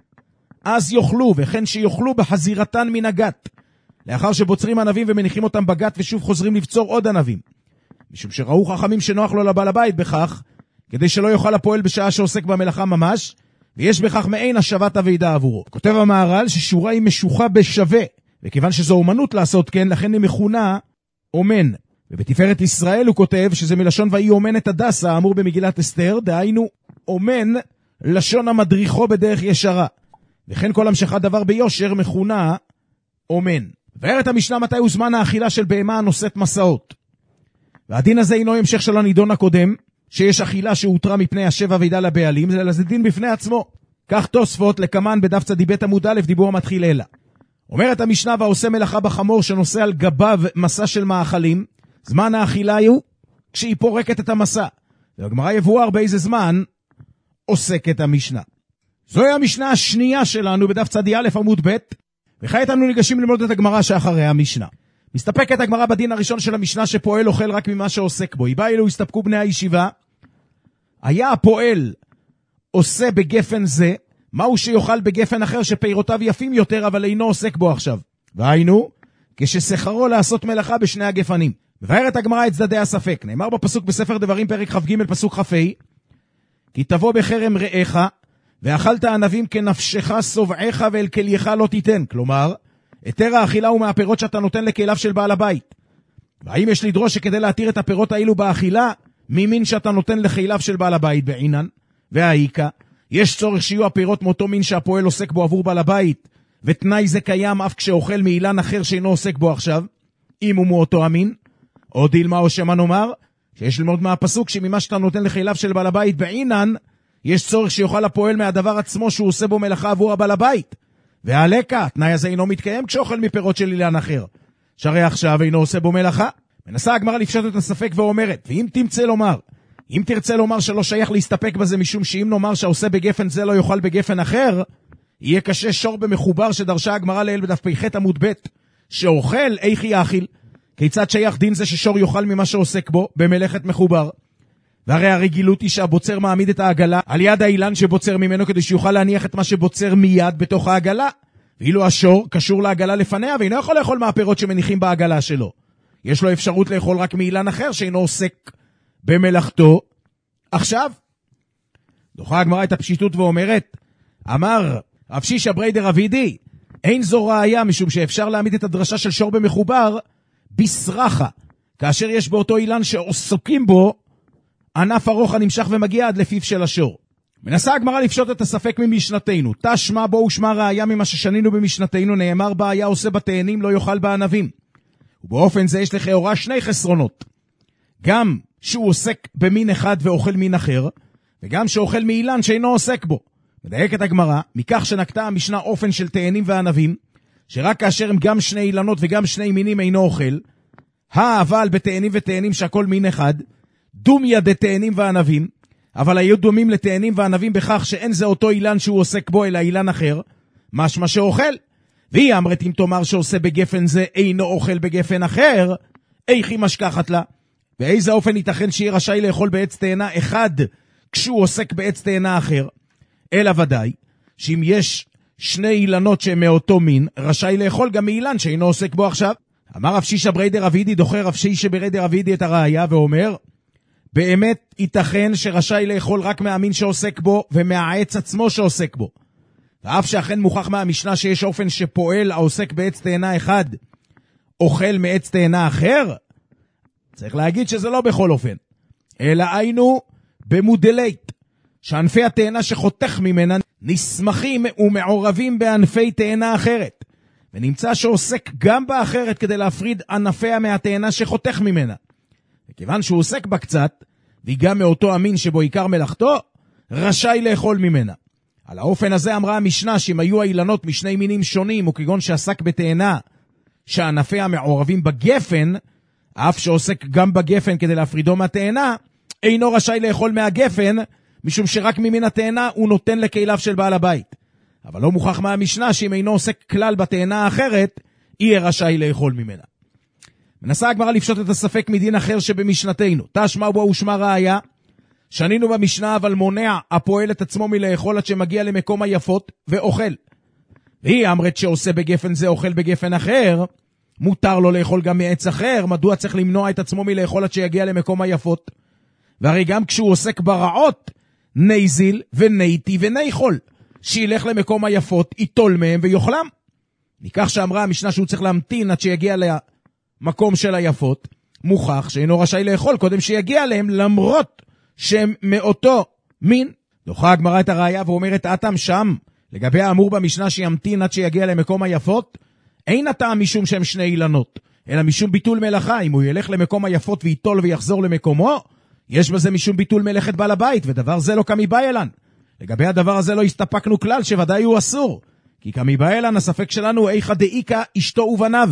אז יאכלו, וכן שיאכלו בחזירתן מן הגת, לאחר שבוצרים ענבים ומניחים אותם בגת ושוב חוזרים לבצור עוד ענבים, משום שראו חכמים שנוח לו לבעל הבית בכך, כדי שלא יאכל הפועל בשעה שעוסק במלאכה ממש, ויש בכך מעין השבת הוידה עבורו. כותב המהר"ל ששורה היא משוכה בשווה, וכיוון שזו אומנות לעשות כן, לכן היא מכונה אומן. ובתפארת ישראל הוא כותב שזה מלשון ואי אומן את הדסה, האמור במגילת אסתר, דהיינו אומן לשון המדריכו בדרך ישרה. וכן כל המשכת דבר ביושר מכונה אומן. וארת המשנה מתי הוא זמן האכילה של בהמה הנושאת מסעות. והדין הזה אינו המשך של הנידון הקודם, שיש אכילה שהותרה מפני השבע וידע לבעלים, זה דין בפני עצמו. כך תוספות לקמן בדף צדיבית עמוד א' דיבור המתחיל אלא. אומרת המשנה והעושה מלאכה בחמור שנושא על גביו מסע של מאכלים, זמן האכילה הוא כשהיא פורקת את המסע. והגמרא יבואר באיזה זמן עוסקת המשנה. זוהי המשנה השנייה שלנו בדף צדי א' עמוד ב', וכעת אנו ניגשים ללמוד את הגמרא שאחרי המשנה. מסתפקת הגמרא בדין הראשון של המשנה שפועל אוכל רק ממה שעוסק בו. איבא אלו הסתפקו בני הישיבה, היה הפועל עושה בגפן זה, מהו שיוכל בגפן אחר שפירותיו יפים יותר אבל אינו עוסק בו עכשיו. והיינו, כששכרו לעשות מלאכה בשני הגפנים. מבארת הגמרא את צדדי הספק. נאמר בפסוק בספר דברים פרק כ"ג פסוק כ"ה, כי תבוא בחרם רעך ואכלת ענבים כנפשך סובעך ואל כלייך לא תיתן. כלומר, היתר האכילה הוא מהפירות שאתה נותן לכליו של בעל הבית. והאם יש לדרוש שכדי להתיר את הפירות האלו באכילה, ממין שאתה נותן לכליו של בעל הבית בעינן? והאיקה, יש צורך שיהיו הפירות מאותו מין שהפועל עוסק בו עבור בעל הבית, ותנאי זה קיים אף כשאוכל מאילן אחר שאינו עוסק בו עכשיו, אם הוא מאותו המין? או דילמה או שמה נאמר, שיש ללמוד מהפסוק שממה שאתה נותן לכליו של בעל הבית בעינן, יש צורך שיוכל הפועל מהדבר עצמו שהוא עושה בו מלאכה עבור הבעל הבית. והלקה, התנאי הזה אינו מתקיים כשאוכל מפירות של אילן אחר, שהרי עכשיו אינו עושה בו מלאכה. מנסה הגמרא לפשוט את הספק ואומרת, ואם תרצה לומר שלא שייך להסתפק בזה, משום שאם נאמר שעושה בגפן זה לא יאכל בגפן אחר, יהיה קשה שור במחובר שדרשה הגמרא לאל בדף פ"ח עמוד ב', שאוכל איך יאכיל. כיצד שייך דין זה ששור יאכל ממה שעוסק בו במלאכת מחובר? והרי הרגילות היא שהבוצר מעמיד את העגלה על יד האילן שבוצר ממנו, כדי שיוכל להניח את מה שבוצר מיד בתוך העגלה, ואילו השור קשור לעגלה לפניה ואינו יכול לאכול מהפירות שמניחים בעגלה שלו. יש לו אפשרות לאכול רק מאילן אחר שאינו עוסק במלאכתו. עכשיו דוחה הגמרא את הפשיטות ואומרת, אמר רב שישא בריידר אבידי, אין זו ראיה, משום שאפשר להעמיד את הדרשה של שור במחובר בסרחה, כאשר יש באותו אילן שעוסקים בו ענף ארוך הנמשך ומגיע עד לפיו של השור. מנסה הגמרא לפשוט את הספק ממשנתנו. תשמע בו ושמע ראיה ממה ששנינו במשנתנו, נאמר בה היה עושה בתאנים לא יאכל בענבים. ובאופן זה יש לכאורה שני חסרונות, גם שהוא עוסק במין אחד ואוכל מין אחר, וגם שאוכל מאילן שאינו עוסק בו. מדייקת הגמרא, מכך שנקטה המשנה אופן של תאנים וענבים, שרק כאשר הם גם שני אילנות וגם שני מינים אינו אוכל, אבל בתאנים ותאנים שהכל מין אחד, דומיה דתאנים וענבים, אבל היו דומים לתאנים וענבים בכך שאין זה אותו אילן שהוא עוסק בו אלא אילן אחר, משמע שאוכל. והיא אמרת אם תאמר שעושה בגפן זה אינו אוכל בגפן אחר, איך היא משכחת לה? באיזה אופן ייתכן שיהיה רשאי לאכול בעץ תאנה אחד כשהוא עוסק בעץ תאנה אחר? אלא ודאי שאם יש שני אילנות שהם מאותו מין, רשאי לאכול גם מאילן שאינו עוסק בו עכשיו. אמר רב שישא ברי דרבידי, דוחה רב שישא ברי דרבידי את הראיה ואומר, באמת ייתכן שרשאי לאכול רק מהמין שעוסק בו ומהעץ עצמו שעוסק בו. ואף שאכן מוכח מהמשנה שיש אופן שפועל העוסק בעץ תאנה אחד אוכל מעץ תאנה אחר, צריך להגיד שזה לא בכל אופן, אלא היינו במודלית, שענפי התאנה שחותך ממנה נסמכים ומעורבים בענפי תאנה אחרת, ונמצא שעוסק גם באחרת כדי להפריד ענפיה מהתאנה שחותך ממנה. וכיוון שהוא עוסק בה קצת, והיא גם מאותו המין שבו עיקר מלאכתו, רשאי לאכול ממנה. על האופן הזה אמרה המשנה שאם היו האילנות משני מינים שונים, וכגון שעסק בתאנה שענפיה מעורבים בגפן, אף שעוסק גם בגפן כדי להפרידו מהתאנה, אינו רשאי לאכול מהגפן, משום שרק ממין התאנה הוא נותן לכליו של בעל הבית. אבל לא מוכח מהמשנה שאם אינו עוסק כלל בתאנה האחרת, יהיה רשאי לאכול ממנה. מנסה הגמרא לפשוט את הספק מדין אחר שבמשנתנו. תשמע בו ושמע ראיה, שנינו במשנה אבל מונע הפועל את עצמו מלאכול עד שמגיע למקום היפות ואוכל. והיא אמרת שעושה בגפן זה אוכל בגפן אחר, מותר לו לאכול גם מעץ אחר, מדוע צריך למנוע את עצמו מלאכול עד שיגיע למקום היפות? והרי גם כשהוא עוסק ברעות, ניזיל וניתי וניחול, שילך למקום היפות, יטול מהם ויאכלם. ניקח שאמרה המשנה שהוא צריך להמתין עד שיגיע למקום של היפות, מוכח שאינו רשאי לאכול קודם שיגיע להם, למרות שהם מאותו מין. דוחה הגמרא את הראיה ואומרת, אתם שם, לגבי האמור במשנה שימתין עד שיגיע למקום היפות, אין הטעם משום שהם שני אילנות, אלא משום ביטול מלאכה. אם הוא ילך למקום היפות ויטול ויחזור למקומו, יש בזה משום ביטול מלאכת בעל הבית, ודבר זה לא כמי באילן. לגבי הדבר הזה לא הסתפקנו כלל, שוודאי הוא אסור. כי כמי באילן, הספק שלנו, איכא דאיכא אשתו ובניו.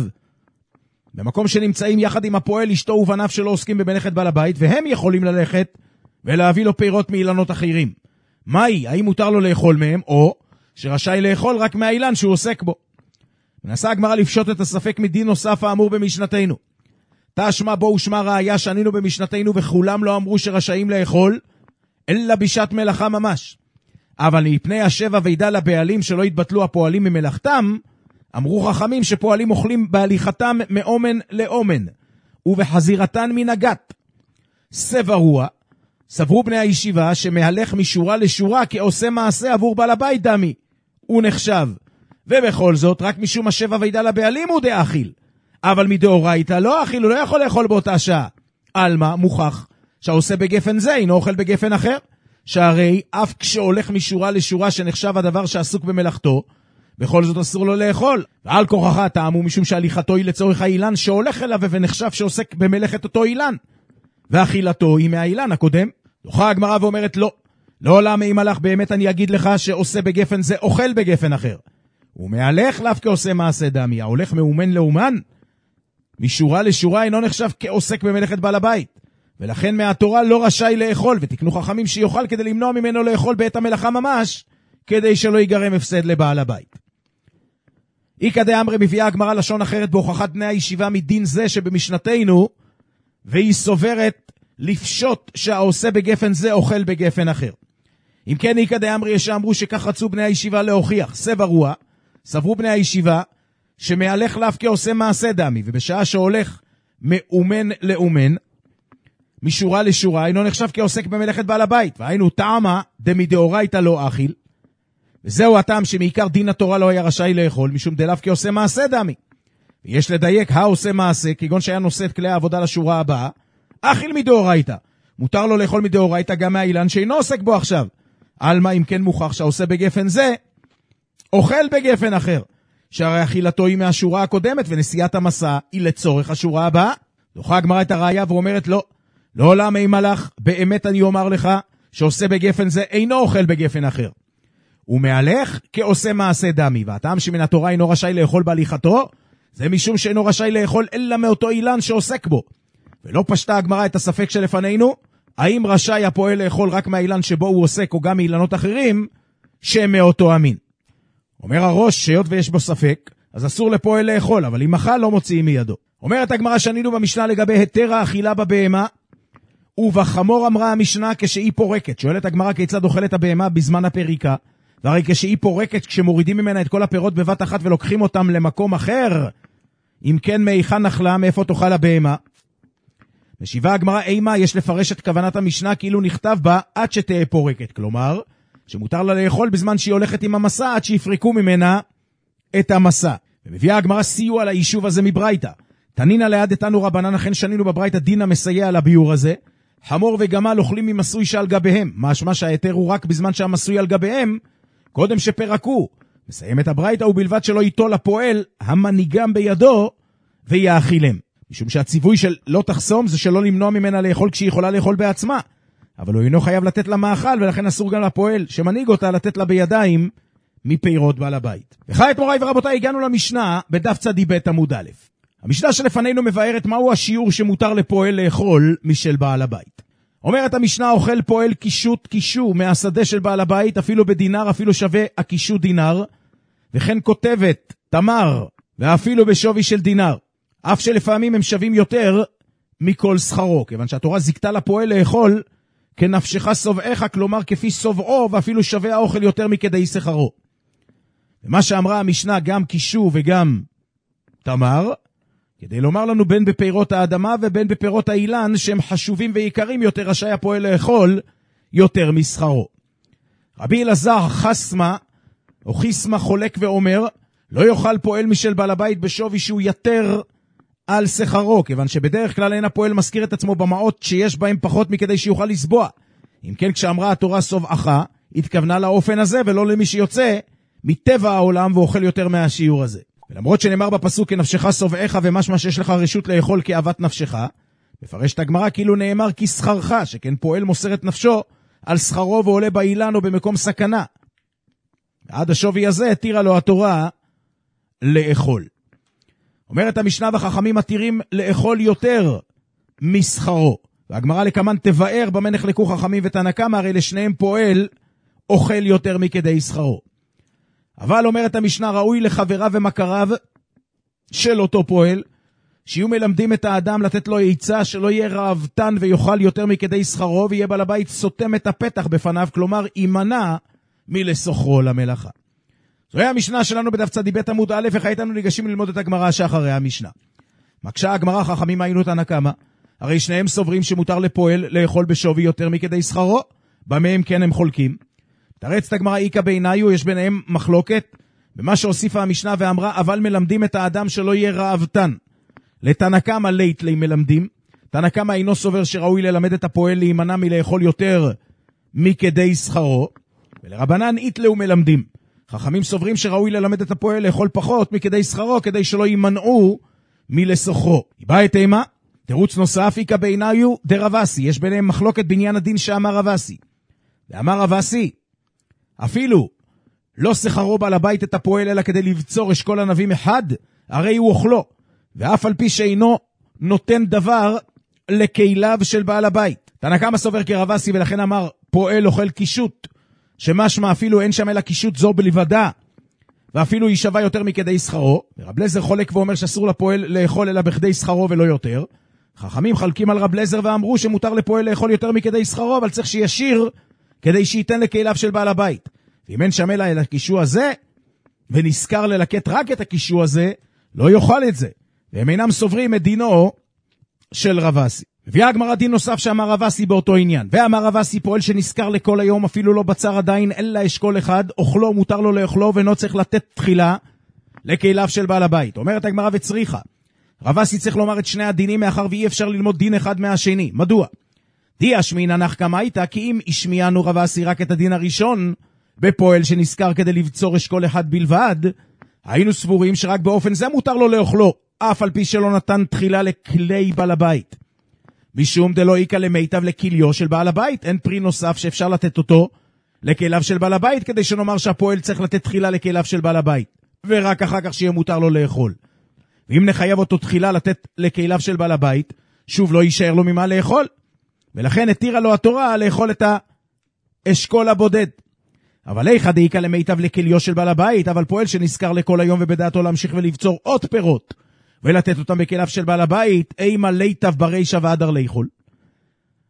במקום שנמצאים יחד עם הפועל, אשתו ובניו שלא עוסקים במלאכת בעל הבית, והם יכולים ללכת ולהביא לו פירות מאילנות אחרים. מהי? האם מותר לו לאכול מהם, או שרשאי לאכול רק מהאילן שהוא עוסק בו? מנסה הגמרא לפשוט את הספק מדין נוסף האמור במשנתנו. תשמע בו ושמע ראיה שענינו במשנתנו וכולם לא אמרו שרשאים לאכול, אלא בשעת מלאכה ממש. אבל מפני השבע וידע לבעלים שלא יתבטלו הפועלים ממלאכתם, אמרו חכמים שפועלים אוכלים בהליכתם מאומן לאומן, ובחזירתן מן הגת. סברוע, סברו בני הישיבה שמהלך משורה לשורה כעושה מעשה עבור בעל הבית דמי, הוא נחשב. ובכל זאת, רק משום השבע וידע לבעלים הוא דאכיל. אבל מדאורייתא לא אכיל, הוא לא יכול לאכול באותה שעה. אלמה מוכח שהעושה בגפן זה אינו אוכל בגפן אחר. שהרי אף כשהולך משורה לשורה שנחשב הדבר שעסוק במלאכתו, בכל זאת אסור לו לאכול. ועל כוחך טעמו משום שהליכתו היא לצורך האילן שהולך אליו ונחשב שעוסק במלאכת אותו אילן. ואכילתו היא מהאילן הקודם. דוחה הגמרא ואומרת לא. לא למה אם הלך באמת אני אגיד לך שעושה בגפן זה אוכל בגפן אחר. הוא מהלך לאו כעושה מעשה דמי, ההולך מאומן לאומן. משורה לשורה אינו נחשב כעוסק במלאכת בעל הבית. ולכן מהתורה לא רשאי לאכול, ותקנו חכמים שיוכל כדי למנוע ממנו לאכול בעת המלאכה ממש, כדי שלא ייגרם הפסד לבעל הבית. איקא דאמרי מביאה הגמרא לשון אחרת בהוכחת בני הישיבה מדין זה שבמשנתנו, והיא סוברת לפשוט שהעושה בגפן זה אוכל בגפן אחר. אם כן איקא דאמרי שאמרו שכך רצו בני הישיבה להוכיח, סברוע, סברו בני הישיבה שמהלך לאו כעושה מעשה דמי, ובשעה שהולך מאומן לאומן, משורה לשורה, אינו נחשב כעוסק במלאכת בעל הבית, והיינו טעמה דמדאורייתא לא אכיל, וזהו הטעם שמעיקר דין התורה לא היה רשאי לאכול, משום דלאו כעושה מעשה דמי. ויש לדייק, העושה מעשה, כגון שהיה נושא את כלי העבודה לשורה הבאה, אכיל מדאורייתא. מותר לו לאכול מדאורייתא גם מהאילן שאינו עוסק בו עכשיו. אלמה אם כן מוכח שהעושה בגפן זה, אוכל בגפן אחר. שהרי אכילתו היא מהשורה הקודמת, ונסיעת המסע היא לצורך השורה הבאה. דוחה הגמרא את הראיה ואומרת לא. לא למה אם הלך, באמת אני אומר לך, שעושה בגפן זה אינו אוכל בגפן אחר. הוא מהלך כעושה מעשה דמי, והטעם שמן התורה אינו רשאי לאכול בהליכתו, זה משום שאינו רשאי לאכול אלא מאותו אילן שעוסק בו. ולא פשטה הגמרא את הספק שלפנינו, האם רשאי הפועל לאכול רק מהאילן שבו הוא עוסק, או גם מאילנות אחרים, שהם מאותו המין. אומר הראש, שיות ויש בו ספק, אז אסור לפועל לאכול, אבל אם אכל לא מוציאים מידו. אומרת הגמרא שנינו במשנה לגבי היתר האכילה בבהמה, ובחמור אמרה המשנה כשהיא פורקת. שואלת הגמרא כיצד אוכלת הבהמה בזמן הפריקה, והרי כשהיא פורקת, כשמורידים ממנה את כל הפירות בבת אחת ולוקחים אותם למקום אחר, אם כן מהיכן נחלה, מאיפה תאכל הבהמה? משיבה הגמרא, אימה יש לפרש את כוונת המשנה כאילו נכתב בה עד שתהיה פורקת, כלומר, שמותר לה לאכול בזמן שהיא הולכת עם המסע עד שיפרקו ממנה את המסע. ומביאה הגמרא סיוע ליישוב הזה מברייתא. תנינה ליד אתנו רבנן, אכן שנינו בברייתא דינא מסייע לביור הזה. חמור וגמל אוכלים ממסוי שעל גביהם. משמע שההיתר הוא רק בזמן שהמסוי על גביהם, קודם שפרקו. מסיים את הברייתא ובלבד שלא ייטול הפועל המנהיגם בידו ויאכילם. משום שהציווי של לא תחסום זה שלא למנוע ממנה לאכול כשהיא יכולה לאכול בעצמה. אבל הוא אינו חייב לתת לה מאכל, ולכן אסור גם לפועל שמנהיג אותה לתת לה בידיים מפירות בעל הבית. וכעת מוריי ורבותיי, הגענו למשנה בדף צ"ב עמוד א'. המשנה שלפנינו מבארת מהו השיעור שמותר לפועל לאכול משל בעל הבית. אומרת המשנה, אוכל פועל קישוט קישו מהשדה של בעל הבית, אפילו בדינר, אפילו שווה הקישו דינר, וכן כותבת תמר, ואפילו בשווי של דינר, אף שלפעמים הם שווים יותר מכל שכרו, כיוון שהתורה זיקתה לפועל לאכול כנפשך סובעך, כלומר כפי סובעו, ואפילו שווה האוכל יותר מכדי שכרו. ומה שאמרה המשנה, גם קישו וגם תמר, כדי לומר לנו בין בפירות האדמה ובין בפירות האילן, שהם חשובים ויקרים יותר, רשאי הפועל לאכול יותר משכרו. רבי אלעזר חסמה, או חיסמה חולק ואומר, לא יאכל פועל משל בעל הבית בשווי שהוא יתר על שכרו, כיוון שבדרך כלל אין הפועל מזכיר את עצמו במעות שיש בהם פחות מכדי שיוכל לסבוע. אם כן, כשאמרה התורה סובעך, התכוונה לאופן הזה ולא למי שיוצא מטבע העולם ואוכל יותר מהשיעור הזה. ולמרות שנאמר בפסוק כנפשך סובעך ומשמע שיש לך רשות לאכול כאוות נפשך, מפרש את הגמרא כאילו נאמר כי שכרך, שכן פועל מוסר את נפשו על שכרו ועולה באילן או במקום סכנה. ועד השווי הזה התירה לו התורה לאכול. אומרת המשנה, וחכמים מתירים לאכול יותר משכרו. והגמרא לקמן תבאר במה נחלקו חכמים ותנא קמא, הרי לשניהם פועל אוכל יותר מכדי שכרו. אבל אומרת המשנה, ראוי לחבריו ומכריו של אותו פועל, שיהיו מלמדים את האדם לתת לו עצה, שלא יהיה רעבתן ויאכל יותר מכדי שכרו, ויהיה בעל הבית סותם את הפתח בפניו, כלומר יימנע מלסוחרו למלאכה. זוהי המשנה שלנו בדף צ"ב עמוד א', וכעת אנו ניגשים ללמוד את הגמרא שאחרי המשנה. מקשה הגמרא, חכמים היינו תנא קמא, הרי שניהם סוברים שמותר לפועל לאכול בשווי יותר מכדי שכרו, במה הם כן הם חולקים? תרץ את הגמרא איקא בעיניו, יש ביניהם מחלוקת, במה שהוסיפה המשנה ואמרה, אבל מלמדים את האדם שלא יהיה רעבתן. לתנא קמא לית לי מלמדים, תנא קמא אינו סובר שראוי ללמד את הפועל להימנע מלאכול יותר מכדי שכרו, ולרבנן איתלהו מלמדים. חכמים סוברים שראוי ללמד את הפועל לאכול פחות מכדי שכרו, כדי שלא יימנעו מלסוחרו. בא את אימה, תירוץ נוסף, איקא בעיניו דרבסי, יש ביניהם מחלוקת בעניין הדין שאמר רבסי. ואמר רבסי, אפילו לא שכרו בעל הבית את הפועל, אלא כדי לבצור אשכול ענבים אחד, הרי הוא אוכלו, ואף על פי שאינו נותן דבר לכליו של בעל הבית. תנא קמא סובר כרבסי, ולכן אמר פועל אוכל קישוט, שמשמע אפילו אין שם אלא קישוט זו בלבדה, ואפילו היא שווה יותר מכדי שכרו. ורב לזר חולק ואומר שאסור לפועל לאכול אלא בכדי שכרו ולא יותר. חכמים חלקים על רב לזר ואמרו שמותר לפועל לאכול יותר מכדי שכרו, אבל צריך שישיר כדי שייתן לכליו של בעל הבית. ואם אין שם אלא הקישוע הזה, ונזכר ללקט רק את הקישוע הזה, לא יאכל את זה. והם אינם סוברים את דינו של רבסי. מביאה הגמרא דין נוסף שאמר רבסי באותו עניין. ואמר רבסי, פועל שנזכר לכל היום, אפילו לא בצר עדיין, אלא אשכול אחד, אוכלו, מותר לו לאכלו, ואינו צריך לתת תחילה לכליו של בעל הבית. אומרת הגמרא וצריכה. רבסי צריך לומר את שני הדינים, מאחר ואי אפשר ללמוד דין אחד מהשני. מדוע? די אשמינא נח קמייתא, כי אם השמיענו רבסי רק את הדין הראשון, בפועל שנזכר כדי לבצור אשכול אחד בלבד, היינו סבורים שרק באופן זה מותר לו לאכלו, אף על פי שלא נתן תחילה לכלי בעל הבית. משום דלא איקא למיטב לכליו של בעל הבית, אין פרי נוסף שאפשר לתת אותו לכליו של בעל הבית, כדי שנאמר שהפועל צריך לתת תחילה לכליו של בעל הבית, ורק אחר כך שיהיה מותר לו לאכול. ואם נחייב אותו תחילה לתת לכליו של בעל הבית, שוב לא יישאר לו ממה לאכול, ולכן התירה לו התורה לאכול את האשכול הבודד. אבל איכא דאיקא למיטב לכליו של בעל הבית, אבל פועל שנזכר לכל היום ובדעתו להמשיך ולבצור עוד פירות, ולתת אותם בכליו של בעל הבית, אימה ליטב ברישא והדר לאכול.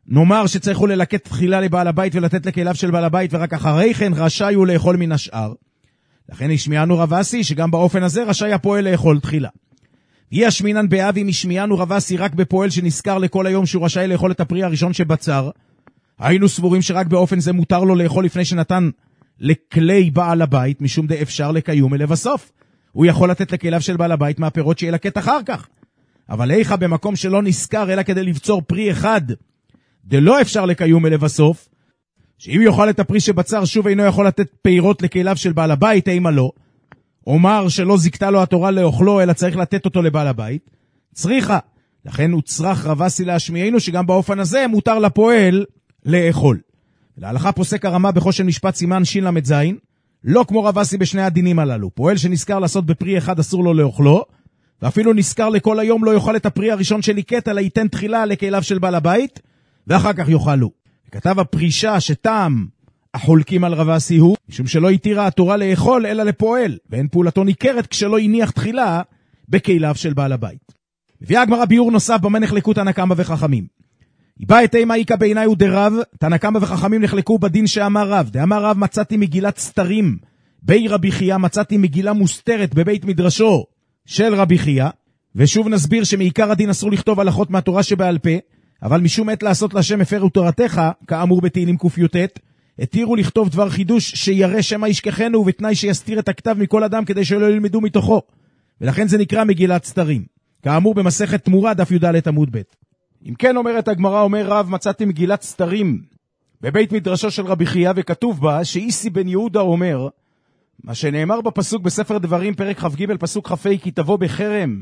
נאמר שצריכו ללקט תחילה לבעל הבית ולתת לכליו של בעל הבית, ורק אחרי כן רשאי הוא לאכול מן השאר. לכן השמיענו רב אסי שגם באופן הזה רשאי הפועל לאכול תחילה. היא השמינן באבי משמיענו רב אסי רק בפועל שנזכר לכל היום שהוא רשאי לאכול את הפרי הראשון שבצר. היינו סבורים שרק באופן זה מותר לו לאכול לפני שנתן לכלי בעל הבית, משום דה אפשר לקיום ולבסוף. הוא יכול לתת לכליו של בעל הבית מהפירות שילקט אחר כך. אבל איכה במקום שלא נזכר אלא כדי לבצור פרי אחד, דלא אפשר לקיום ולבסוף, שאם יאכל את הפרי שבצר שוב אינו יכול לתת פירות לכליו של בעל הבית, אימה לא. אומר שלא זיקתה לו התורה לאוכלו, אלא צריך לתת אותו לבעל הבית, צריכה. לכן הוא צריך רב אסי להשמיענו שגם באופן הזה מותר לפועל לאכול. להלכה פוסק הרמה בחושן משפט סימן שין למד זין, לא כמו רב אסי בשני הדינים הללו. פועל שנזכר לעשות בפרי אחד אסור לו לאוכלו, ואפילו נזכר לכל היום לא יאכל את הפרי הראשון שליקט, אלא ייתן תחילה לכליו של בעל הבית, ואחר כך יאכלו. כתב הפרישה שטעם החולקים על רב אסי הוא, משום שלא התירה התורה לאכול אלא לפועל, ואין פעולתו ניכרת כשלא הניח תחילה בכליו של בעל הבית. מביאה הגמרא ביור נוסף במה נחלקו תנא קמא וחכמים. איבא את אימה איקא בעיני ודרב, תנא קמא וחכמים נחלקו בדין שאמר רב. דאמר רב מצאתי מגילת סתרים בי רבי חייא, מצאתי מגילה מוסתרת בבית מדרשו של רבי חייא, ושוב נסביר שמעיקר הדין אסור לכתוב הלכות מהתורה שבעל פה, אבל משום עת לעשות להשם הפרו תורתך, כאמור בתהילים ק"ט, התירו לכתוב דבר חידוש שירא שמא ישכחנו, ובתנאי שיסתיר את הכתב מכל אדם כדי שלא ילמדו מתוכו. ולכן זה נקרא מגילת סתרים. כאמור במסכת תמורה דף י"ד עמוד ב'. אם כן אומרת הגמרא, אומר רב, מצאתי מגילת סתרים בבית מדרשו של רבי חייא, וכתוב בה שאיסי בן יהודה אומר, מה שנאמר בפסוק בספר דברים פרק כ"ג פסוק כ"ה, כי תבוא בחרם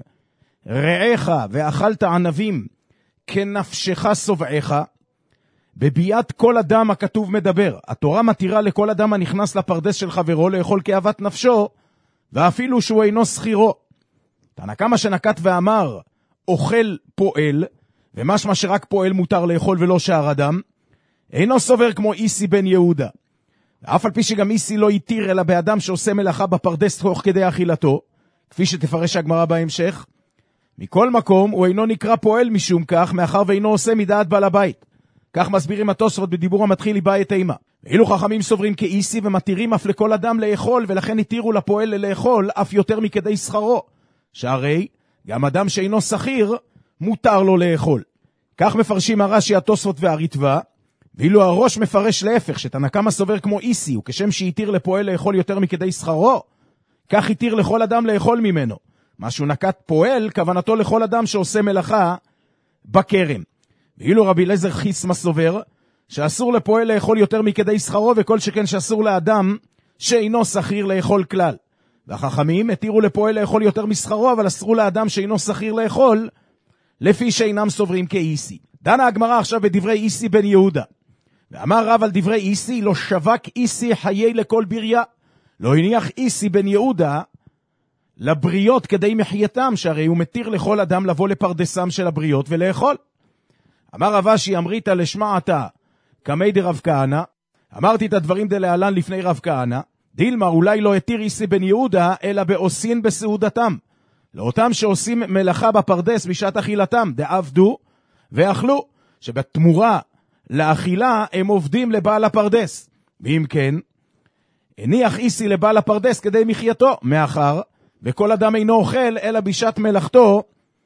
רעך ואכלת ענבים כנפשך סובעך. בביאת כל אדם הכתוב מדבר. התורה מתירה לכל אדם הנכנס לפרדס של חברו לאכול כאוות נפשו, ואפילו שהוא אינו שכירו. תנא קמא שנקט ואמר אוכל פועל, ומשמע שרק פועל מותר לאכול ולא שאר אדם, אינו סובר כמו איסי בן יהודה. ואף על פי שגם איסי לא יתיר אלא באדם שעושה מלאכה בפרדס תוך כדי אכילתו, כפי שתפרש הגמרא בהמשך. מכל מקום הוא אינו נקרא פועל משום כך, מאחר ואינו עושה מדעת בעל הבית. כך מסבירים התוספות בדיבור המתחיל איבא את אימה. ואילו חכמים סוברים כאיסי ומתירים אף לכל אדם לאכול, ולכן התירו לפועל לאכול אף יותר מכדי שכרו, שהרי גם אדם שאינו שכיר מותר לו לאכול. כך מפרשים הרש"י, התוספות והריטב"א, ואילו הראש מפרש להפך, שתנא קמא סובר כמו איסי, וכשם שהתיר לפועל לאכול יותר מכדי שכרו, כך התיר לכל אדם לאכול ממנו. מה שהוא נקט פועל, כוונתו לכל אדם שעושה מלאכה בכרם. ואילו רבי אליעזר חיסמא סובר שאסור לפועל לאכול יותר מכדי שכרו, וכל שכן שאסור לאדם שאינו שכיר לאכול כלל. והחכמים התירו לפועל לאכול יותר משכרו, אבל אסרו לאדם שאינו שכיר לאכול, לפי שאינם סוברים כאיסי. דנה הגמרא עכשיו בדברי איסי בן יהודה. ואמר רב על דברי איסי, לא שווק איסי חיי לכל בריה. לא הניח איסי בן יהודה לבריות כדי מחייתם, שהרי הוא מתיר לכל אדם לבוא לפרדסם של הבריות ולאכול. אמר רב אשי, אמרית לשמעתה כמי דרב כהנא, אמרתי את הדברים דלהלן לפני רב כהנא, דילמר אולי לא התיר איסי בן יהודה, אלא בעושין בסעודתם. לאותם שעושים מלאכה בפרדס בשעת אכילתם, דעבדו ואכלו, שבתמורה לאכילה הם עובדים לבעל הפרדס. ואם כן, הניח איסי לבעל הפרדס כדי מחייתו, מאחר וכל אדם אינו אוכל אלא בשעת מלאכתו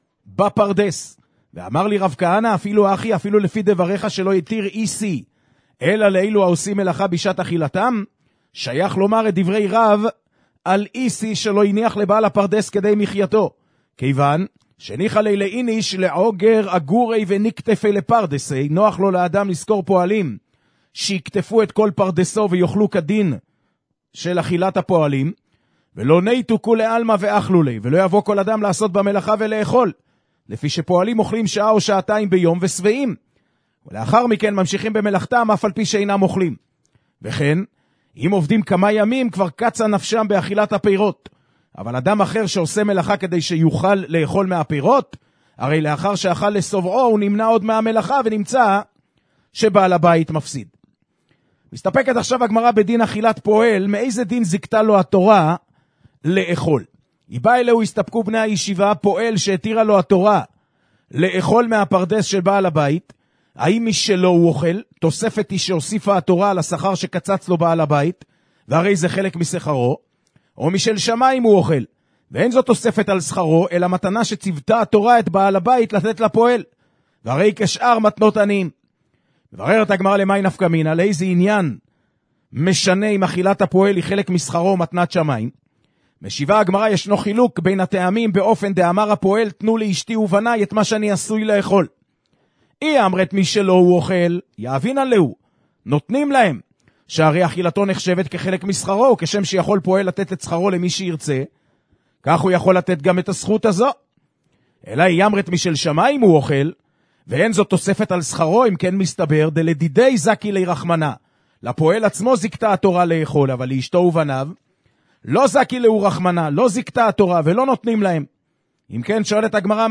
בפרדס. ואמר לי רב כהנא, אפילו אחי, אפילו לפי דבריך שלא יתיר איסי אלא לאילו העושים מלאכה בשעת אכילתם, שייך לומר את דברי רב על איסי שלא הניח לבעל הפרדס כדי מחייתו, כיוון שניחא לי לאיניש לעוגר אגורי ונקטפי לפרדסי, נוח לו לאדם לזכור פועלים שיקטפו את כל פרדסו ויאכלו כדין של אכילת הפועלים, ולא נייתו כולי אלמה ואכלו לי, ולא יבוא כל אדם לעשות במלאכה ולאכול, לפי שפועלים אוכלים שעה או שעתיים ביום ושבעים, ולאחר מכן ממשיכים במלאכתם אף על פי שאינם אוכלים. וכן, אם עובדים כמה ימים כבר קצה נפשם באכילת הפירות, אבל אדם אחר שעושה מלאכה כדי שיוכל לאכול מהפירות, הרי לאחר שאכל לסובעו הוא נמנע עוד מהמלאכה ונמצא שבעל הבית מפסיד. מסתפקת עכשיו הגמרא בדין אכילת פועל, מאיזה דין זיקתה לו התורה לאכול. איבא אלהו הסתפקו בני הישיבה, פועל שהתירה לו התורה לאכול מהפרדס של בעל הבית, האם משלו הוא אוכל? תוספת היא שהוסיפה התורה על השכר שקצץ לו בעל הבית, והרי זה חלק משכרו, או משל שמיים הוא אוכל, ואין זו תוספת על שכרו, אלא מתנה שצוותה התורה את בעל הבית לתת לפועל, והרי כשאר מתנות עניים. מבררת הגמרא למאי נפקא מינה, לאיזה עניין משנה אם אכילת הפועל היא חלק משכרו או מתנת שמיים? משיבה הגמרא, ישנו חילוק בין הטעמים באופן דאמר הפועל, תנו לאשתי ובניי את מה שאני עשוי לאכול. היא אמרת מי שלא הוא אוכל, יאבינן להו, נותנים להם, שהרי אכילתו נחשבת כחלק משכרו, כשם שיכול פועל לתת את שכרו למי שירצה, כך הוא יכול לתת גם את הזכות הזו. אלא היא אמרת משל שמיים הוא אוכל, ואין זו תוספת על שכרו, אם כן מסתבר, דלדידי זקי לי רחמנה. לפועל עצמו זיקתה התורה לאכול, אבל לאשתו ובניו, לא זקי לו רחמנה, לא זיקתה התורה, ולא נותנים להם. אם כן שואלת הגמרא,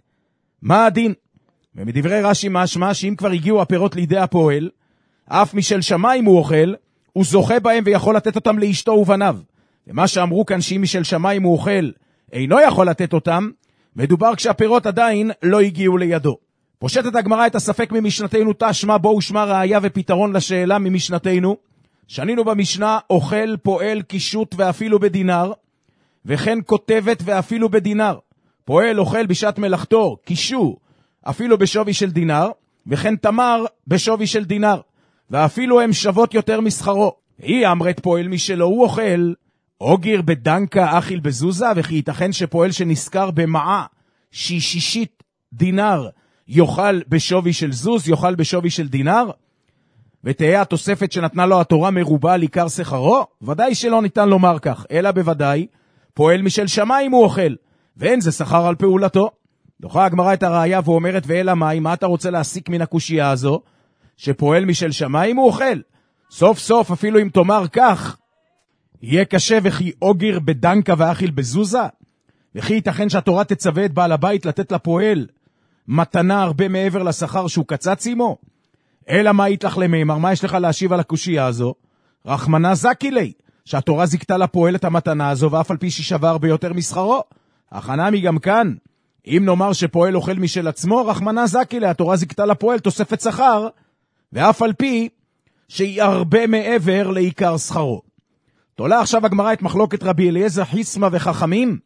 מה הדין? ומדברי רש"י משמע, שאם כבר הגיעו הפירות לידי הפועל, אף משל שמיים הוא אוכל, הוא זוכה בהם ויכול לתת אותם לאשתו ובניו. ומה שאמרו כאן שאם משל שמיים הוא אוכל, אינו יכול לתת אותם, מדובר כשהפירות עדיין לא הגיעו לידו. פושטת הגמרא את הספק ממשנתנו תשמע, בו ושמע ראיה ופתרון לשאלה ממשנתנו. שנינו במשנה אוכל, פועל, קישוט ואפילו בדינר, וכן כותבת ואפילו בדינר. פועל אוכל בשעת מלאכתו, קישו, אפילו בשווי של דינר, וכן תמר בשווי של דינר, ואפילו הם שוות יותר משכרו. היא אמרת פועל משלו הוא אוכל, אוגיר בדנקה אכיל בזוזה, וכי ייתכן שפועל שנזכר במעה שהיא 60 דינר, יאכל בשווי של זוז, יאכל בשווי של דינר, ותהיה התוספת שנתנה לו התורה מרובה על עיקר שכרו? ודאי שלא ניתן לומר כך, אלא בוודאי פועל משל שמיים הוא אוכל, ואין זה שכר על פעולתו. דוחה הגמרא את הראיה ואומרת, ואלא מאי, מה אתה רוצה להסיק מן הקושייה הזו? שפועל משל שמיים הוא אוכל. סוף סוף אפילו אם תאמר כך, יהיה קשה וכי אוגיר בדנקה ואכיל בזוזה, וכי ייתכן שהתורה תצווה את בעל הבית לתת לפועל מתנה הרבה מעבר לשכר שהוא קצץ עמו? אלא מה יתלך למימר, מה יש לך להשיב על הקושייה הזו? רחמנה זקי לי, שהתורה זיקתה לפועל את המתנה הזו, ואף על פי ששווה הרבה יותר משכרו. החנמי גם כאן, אם נאמר שפועל אוכל משל עצמו, רחמנה זקי לי, התורה זיקתה לפועל תוספת שכר, ואף על פי שהיא הרבה מעבר לעיקר שכרו. תולה עכשיו הגמרא את מחלוקת רבי אליעזר חיסמה וחכמים,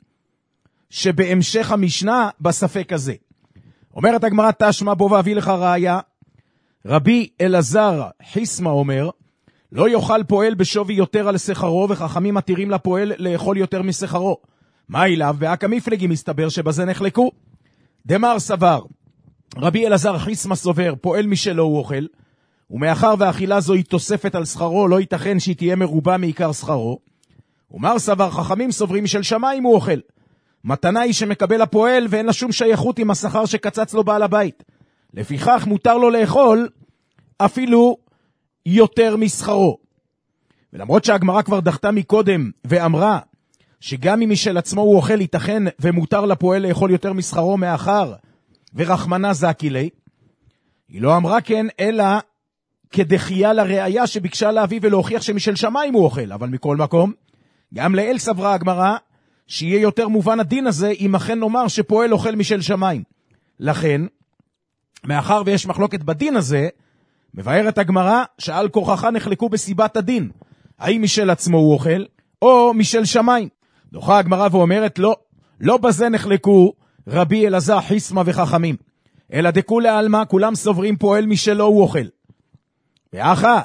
שבהמשך המשנה בספק הזה. אומרת הגמרא תשמע, בוא ואביא לך ראיה. רבי אלעזר חיסמה אומר, לא יאכל פועל בשווי יותר על שכרו, וחכמים מתירים לפועל לאכול יותר משכרו. מה אליו? והקא מפלגי, מסתבר שבזה נחלקו. דמר סבר, רבי אלעזר חיסמה סובר, פועל משלו הוא אוכל, ומאחר והאכילה זו היא תוספת על שכרו, לא ייתכן שהיא תהיה מרובה מעיקר שכרו. ומר סבר, חכמים סוברים משל שמיים הוא אוכל. מתנה היא שמקבל הפועל ואין לה שום שייכות עם השכר שקצץ לו בעל הבית. לפיכך מותר לו לאכול אפילו יותר משכרו. ולמרות שהגמרא כבר דחתה מקודם ואמרה שגם אם משל עצמו הוא אוכל ייתכן ומותר לפועל לאכול יותר משכרו מאחר ורחמנה זקי לי, היא לא אמרה כן אלא כדחייה לראיה שביקשה להביא ולהוכיח שמשל שמיים הוא אוכל. אבל מכל מקום, גם לאל סברה הגמרא שיהיה יותר מובן הדין הזה אם אכן נאמר שפועל אוכל משל שמיים. לכן, מאחר ויש מחלוקת בדין הזה, מבארת הגמרא שעל כורחך נחלקו בסיבת הדין, האם משל עצמו הוא אוכל או משל שמיים. דוחה הגמרא ואומרת לא בזה נחלקו רבי אלעזר חיסמה וחכמים, אלא דכולי עלמא כולם סוברים פועל משלו הוא אוכל. ואחא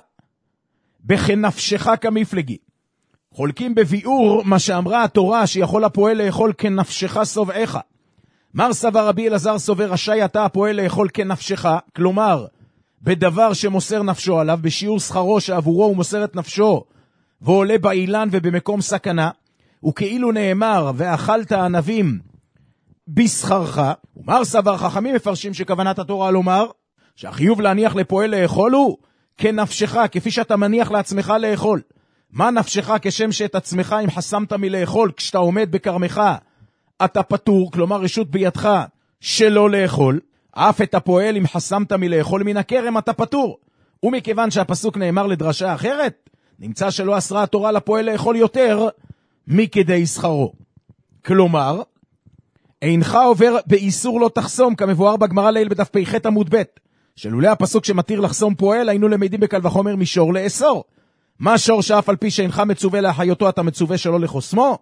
בכנפשך כמפלגי, חולקים בביאור מה שאמרה התורה שיכול הפועל לאכול כנפשך סובעך. מר סבר רבי אלעזר סובר רשאי אתה הפועל לאכול כנפשך, כלומר בדבר שמוסר נפשו עליו, בשיעור שכרו שעבורו הוא מוסר את נפשו ועולה באילן ובמקום סכנה, וכאילו נאמר ואכלת ענבים בשכרך. ומר סבר חכמים מפרשים שכוונת התורה לומר שהחיוב להניח לפועל לאכול הוא כנפשך, כפי שאתה מניח לעצמך לאכול. מה נפשך? כשם שאת עצמך אם חסמת מלאכול כשאתה עומד בקרמך אתה פטור, כלומר רשות בידך שלא לאכול, אף את הפועל אם חסמת מלאכול מן הכרם אתה פטור. ומכיוון שהפסוק נאמר לדרשה אחרת, נמצא שלא אסרה התורה לפועל לאכול יותר מכדי שכרו. כלומר, אינך עובר באיסור לא תחסום, כמבואר בגמרא ליל בדף פ"ח עמוד ב', שלולא הפסוק שמתיר לחסום פועל, היינו למדים בקל וחומר משור לאסור. מה שור שאף על פי שאינך מצווה לאחיותו, אתה מצווה שלא לחוסמו?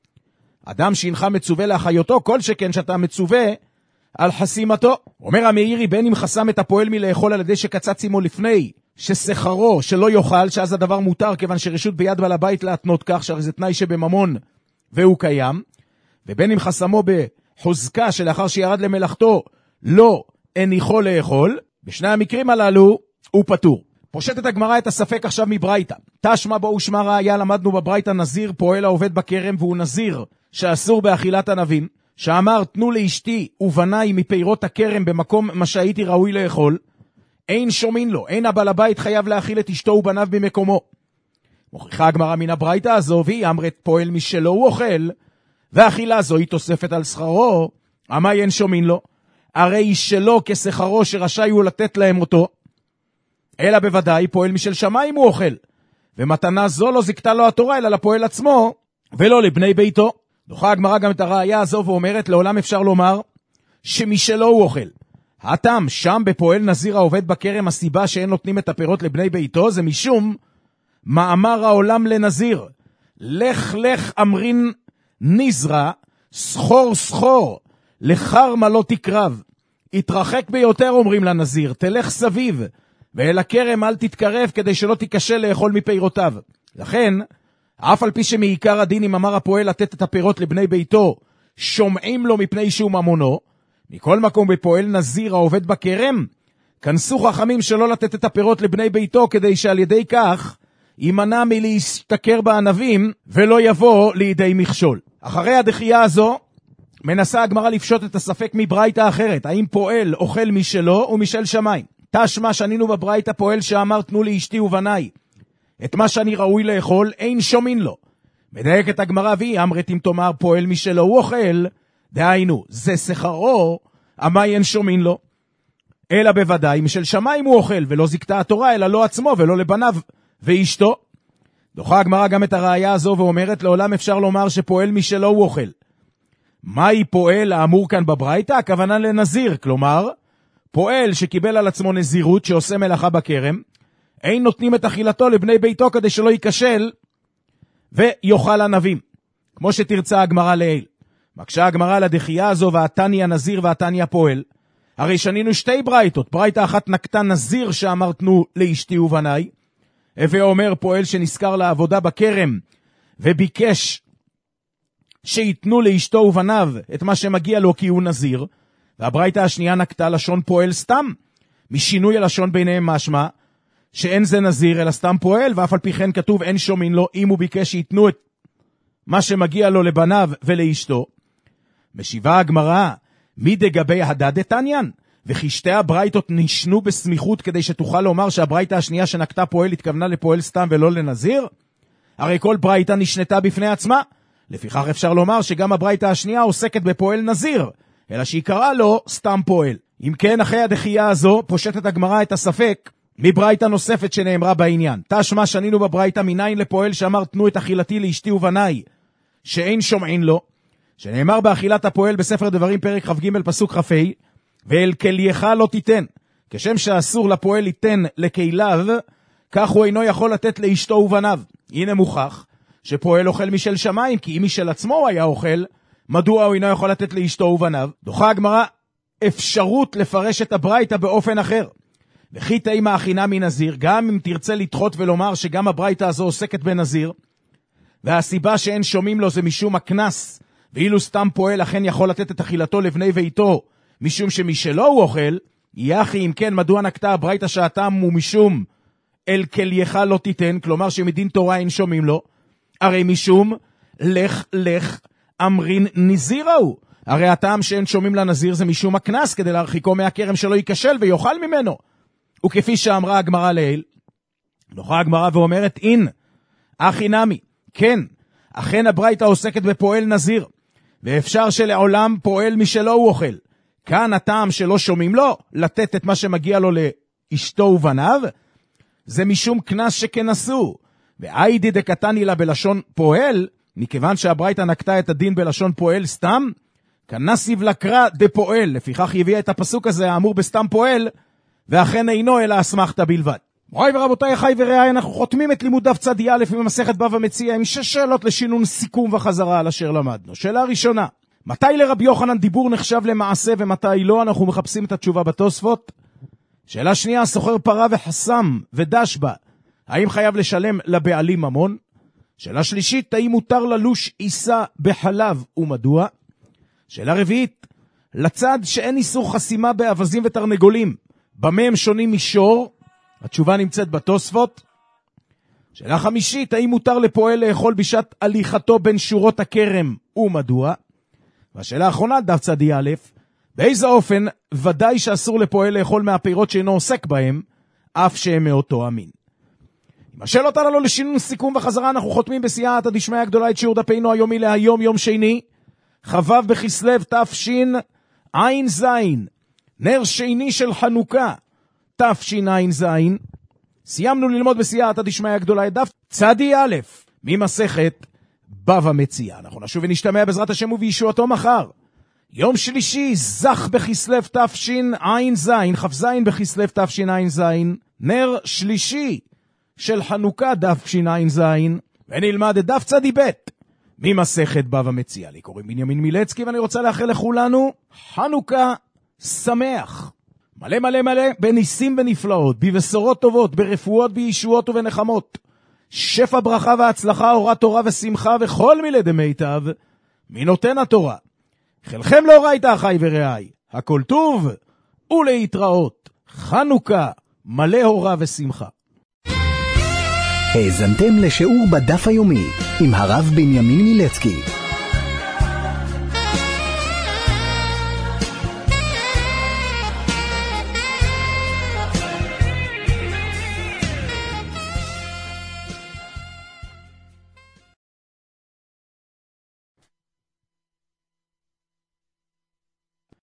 אדם שאינך מצווה לאחיותו, כל שכן שאתה מצווה על חסימתו. אומר המאירי, בין אם חסם את הפועל מלאכול על ידי שקצץ עמו לפני, ששכרו שלא יאכל, שאז הדבר מותר, כיוון שרשות ביד בעל הבית להתנות כך, שהרי זה תנאי שבממון והוא קיים, ובין אם חסמו בחוזקה שלאחר שירד למלאכתו, לא הניחו לאכול, בשני המקרים הללו הוא פטור. פושטת הגמרא את הספק עכשיו מברייתא. תשמע בו ושמע ראיה, למדנו בברייתא נזיר פועל העובד בכרם, והוא נזיר שאסור באכילת ענבים, שאמר תנו לאשתי ובניי מפירות הכרם במקום מה שהייתי ראוי לאכול, אין שומין לו, אין הבעל הבית חייב להאכיל את אשתו ובניו במקומו. מוכיחה הגמרא מן הברייתא הזו, והיא אמרת פועל משלו הוא אוכל, והאכילה זו היא תוספת על שכרו, אמי אין שומין לו, הרי שלו כשכרו שרשאי הוא לתת להם אותו, אלא בוודאי פועל משל שמיים הוא אוכל, ומתנה זו לא זיקתה לו התורה אלא לפועל עצמו, ולא לבני ביתו. דוחה הגמרא גם את הראיה הזו ואומרת, לעולם אפשר לומר שמשלו הוא אוכל. הטעם שם בפועל נזיר העובד בכרם, הסיבה שאין נותנים את הפירות לבני ביתו, זה משום מאמר העולם לנזיר, לך לך אמרין נזרה, סחור סחור, לחרמה לא תקרב. התרחק ביותר אומרים לנזיר, תלך סביב, ואל הכרם אל תתקרב כדי שלא תיקשה לאכול מפירותיו. לכן, אף על פי שמעיקר הדין אם אמר הפועל לתת את הפירות לבני ביתו, שומעים לו מפני שהוא ממונו, מכל מקום בפועל נזיר העובד בכרם, כנסו חכמים שלא לתת את הפירות לבני ביתו, כדי שעל ידי כך יימנע מלהסתכר בענבים ולא יבוא לידי מכשול. אחרי הדחייה הזו, מנסה הגמרא לפשוט את הספק מברייתא אחרת, האם פועל אוכל משלו ומשל שמיים. תשמע שנינו בברייתא פועל שאמר תנו לאשתי ובניי את מה שאני ראוי לאכול, אין שומין לו. מדייק את הגמרא והיא אמרת אם תאמר פועל משלו הוא אוכל, דהיינו זה שכרו, אמי אין שומין לו, אלא בוודאי משל שמיים הוא אוכל, ולא זיקתה התורה אלא לא עצמו ולא לבניו ואשתו. דוחה הגמרא גם את הראיה הזו ואומרת, לעולם אפשר לומר שפועל משלו הוא אוכל. מהי פועל האמור כאן בברייתא? הכוונה לנזיר, כלומר פועל שקיבל על עצמו נזירות שעושה מלאכה בכרם, אין נותנים את אכילתו לבני ביתו כדי שלא ייכשל ויאכל ענבים, כמו שתרצה הגמרא לעיל. מקשה הגמרא לדחייה הזו, והתניא נזיר והתניא פועל. הרי שנינו שתי ברייתות, ברייתא אחת נקטה נזיר שאמר תנו לאשתי ובניי, ואומר פועל שנזכר לעבודה בכרם וביקש שיתנו לאשתו ובניו את מה שמגיע לו כי הוא נזיר, והברייתא השנייה נקטה לשון פועל סתם, משינוי הלשון ביניהם משמע שאין זה נזיר אלא סתם פועל, ואף על פי כן כתוב אין שומין לו אם הוא ביקש שיתנו את מה שמגיע לו לבניו ולאשתו. משיבה הגמרא, מי דגבי הדד תניין? וכי שתי הברייתות נשנו בסמיכות כדי שתוכל לומר שהברייתא השנייה שנקטה פועל התכוונה לפועל סתם ולא לנזיר? הרי כל ברייתא נשנתה בפני עצמה, לפיכך אפשר לומר שגם הברייתא השנייה עוסקת בפועל נזיר, אלא שהיא קראה לו סתם פועל. אם כן, אחרי הדחייה הזו פושטת הגמרא את הספק מברייתא נוספת שנאמרה בעניין. תשמע שנינו בברייתא מניין לפועל שאמר תנו את אכילתי לאשתי ובניי שאין שומעין לו, שנאמר באכילת הפועל בספר דברים פרק כ"ג פסוק כ"ה, ואל כלייך לא תיתן, כשם שאסור לפועל ליתן לכליו, כך הוא אינו יכול לתת לאשתו ובניו. הנה מוכח שפועל אוכל משל שמיים, כי אם משל עצמו הוא היה אוכל, מדוע הוא אינו יכול לתת לאשתו ובניו? דוחה הגמרא אפשרות לפרש את הברייתא באופן אחר. וכי תימא הכינה מנזיר, גם אם תרצה לדחות ולומר שגם הברייתא הזו עוסקת בנזיר, והסיבה שאין שומעים לו זה משום הכנס, ואילו סתם פועל אכן יכול לתת את אכילתו לבני ביתו, משום שמשלו הוא אוכל, יחי אם כן מדוע נקטה הברייתא שהטעם הוא משום אל כלייך לא תיתן, כלומר שמדין תורה אין שומעים לו, הרי משום לך לך אמרין נזירה הוא, הרי הטעם שאין שומעים לנזיר זה משום הכנס, כדי להרחיקו מהכרם שלא ייכשל ויאכל ממנו. וכפי שאמרה הגמרא לעיל, דוחה הגמרא ואומרת אין, אחי נמי, כן, אכן הברייתא עוסקת בפועל נזיר, ואפשר שלעולם פועל משלו הוא אוכל. כאן הטעם שלא שומעים לו לתת את מה שמגיע לו לאשתו ובניו, זה משום כנס שכנסו. ואיידי דקתני לה בלשון פועל, מכיוון שהברייתא נקטה את הדין בלשון פועל סתם, כנסיב לקרא דפועל, לפיכך הביאה את הפסוק הזה האמור בסתם פועל, ואכן אינו אלא אסמכתה בלבד. מוריי ורבותיי, אחי ורעיי, אנחנו חותמים את לימוד דף צדי א' ממסכת בבא מציעא עם 6 שאלות לשינון סיכום וחזרה על אשר למדנו. שאלה ראשונה, מתי לרבי יוחנן דיבור נחשב למעשה ומתי לא? אנחנו מחפשים את התשובה בתוספות. שאלה שנייה, סוחר פרה וחסם ודש בה, האם חייב לשלם לבעלים ממון? שאלה שלישית, האם מותר ללוש עיסה בחלב ומדוע? שאלה רביעית, לצד שאין איסור חסימה באבזים ותרנגולים, במה הם שונים משור? התשובה נמצאת בתוספות. שאלה חמישית, האם מותר לפועל לאכול בשעת הליכתו בין שורות הכרם ומדוע? והשאלה האחרונה, דף צדי א', באיזה אופן ודאי שאסור לפועל לאכול מהפירות שאינו עוסק בהם, אף שהם מאותו המין. עם השאלות הללו לשינון סיכום וחזרה, אנחנו חותמים בסייעתא דשמיא הגדולה את שיעור דפנו היומי להיום, יום שני, כ"ו בכסלו תשע"ז, נר שני של חנוכה תשע"ז. סיימנו ללמוד בסייעתא דשמיא הגדולה את דף צדי א' ממסכת בבא מציעא. אנחנו נשוב ונשתמע בעזרת השם ובישועתו מחר, יום שלישי, זך בכסלו תשע"ז, כ"ז בכסלו תשע"ז, נר שלישי של חנוכה תשע"ז, ונלמד את דף צדי ב' ממסכת בבא מציעא. לי קוראים בנימין מילצקי, ואני רוצה לאחל לכולנו חנוכה שמח, מלא מלא מלא בניסים ונפלאות, בבשורות טובות, ברפואות, בישועות ובנחמות, שפע ברכה והצלחה, אורת תורה ושמחה וכל מילי דמיטב מנותן התורה. חלכם לאורייתא אחי ורעיי, הכל טוב ולהתראות. חנוכה מלא אורה ושמחה. האזנתם לשיעור בדף היומי עם הרב בנימין מילצקי.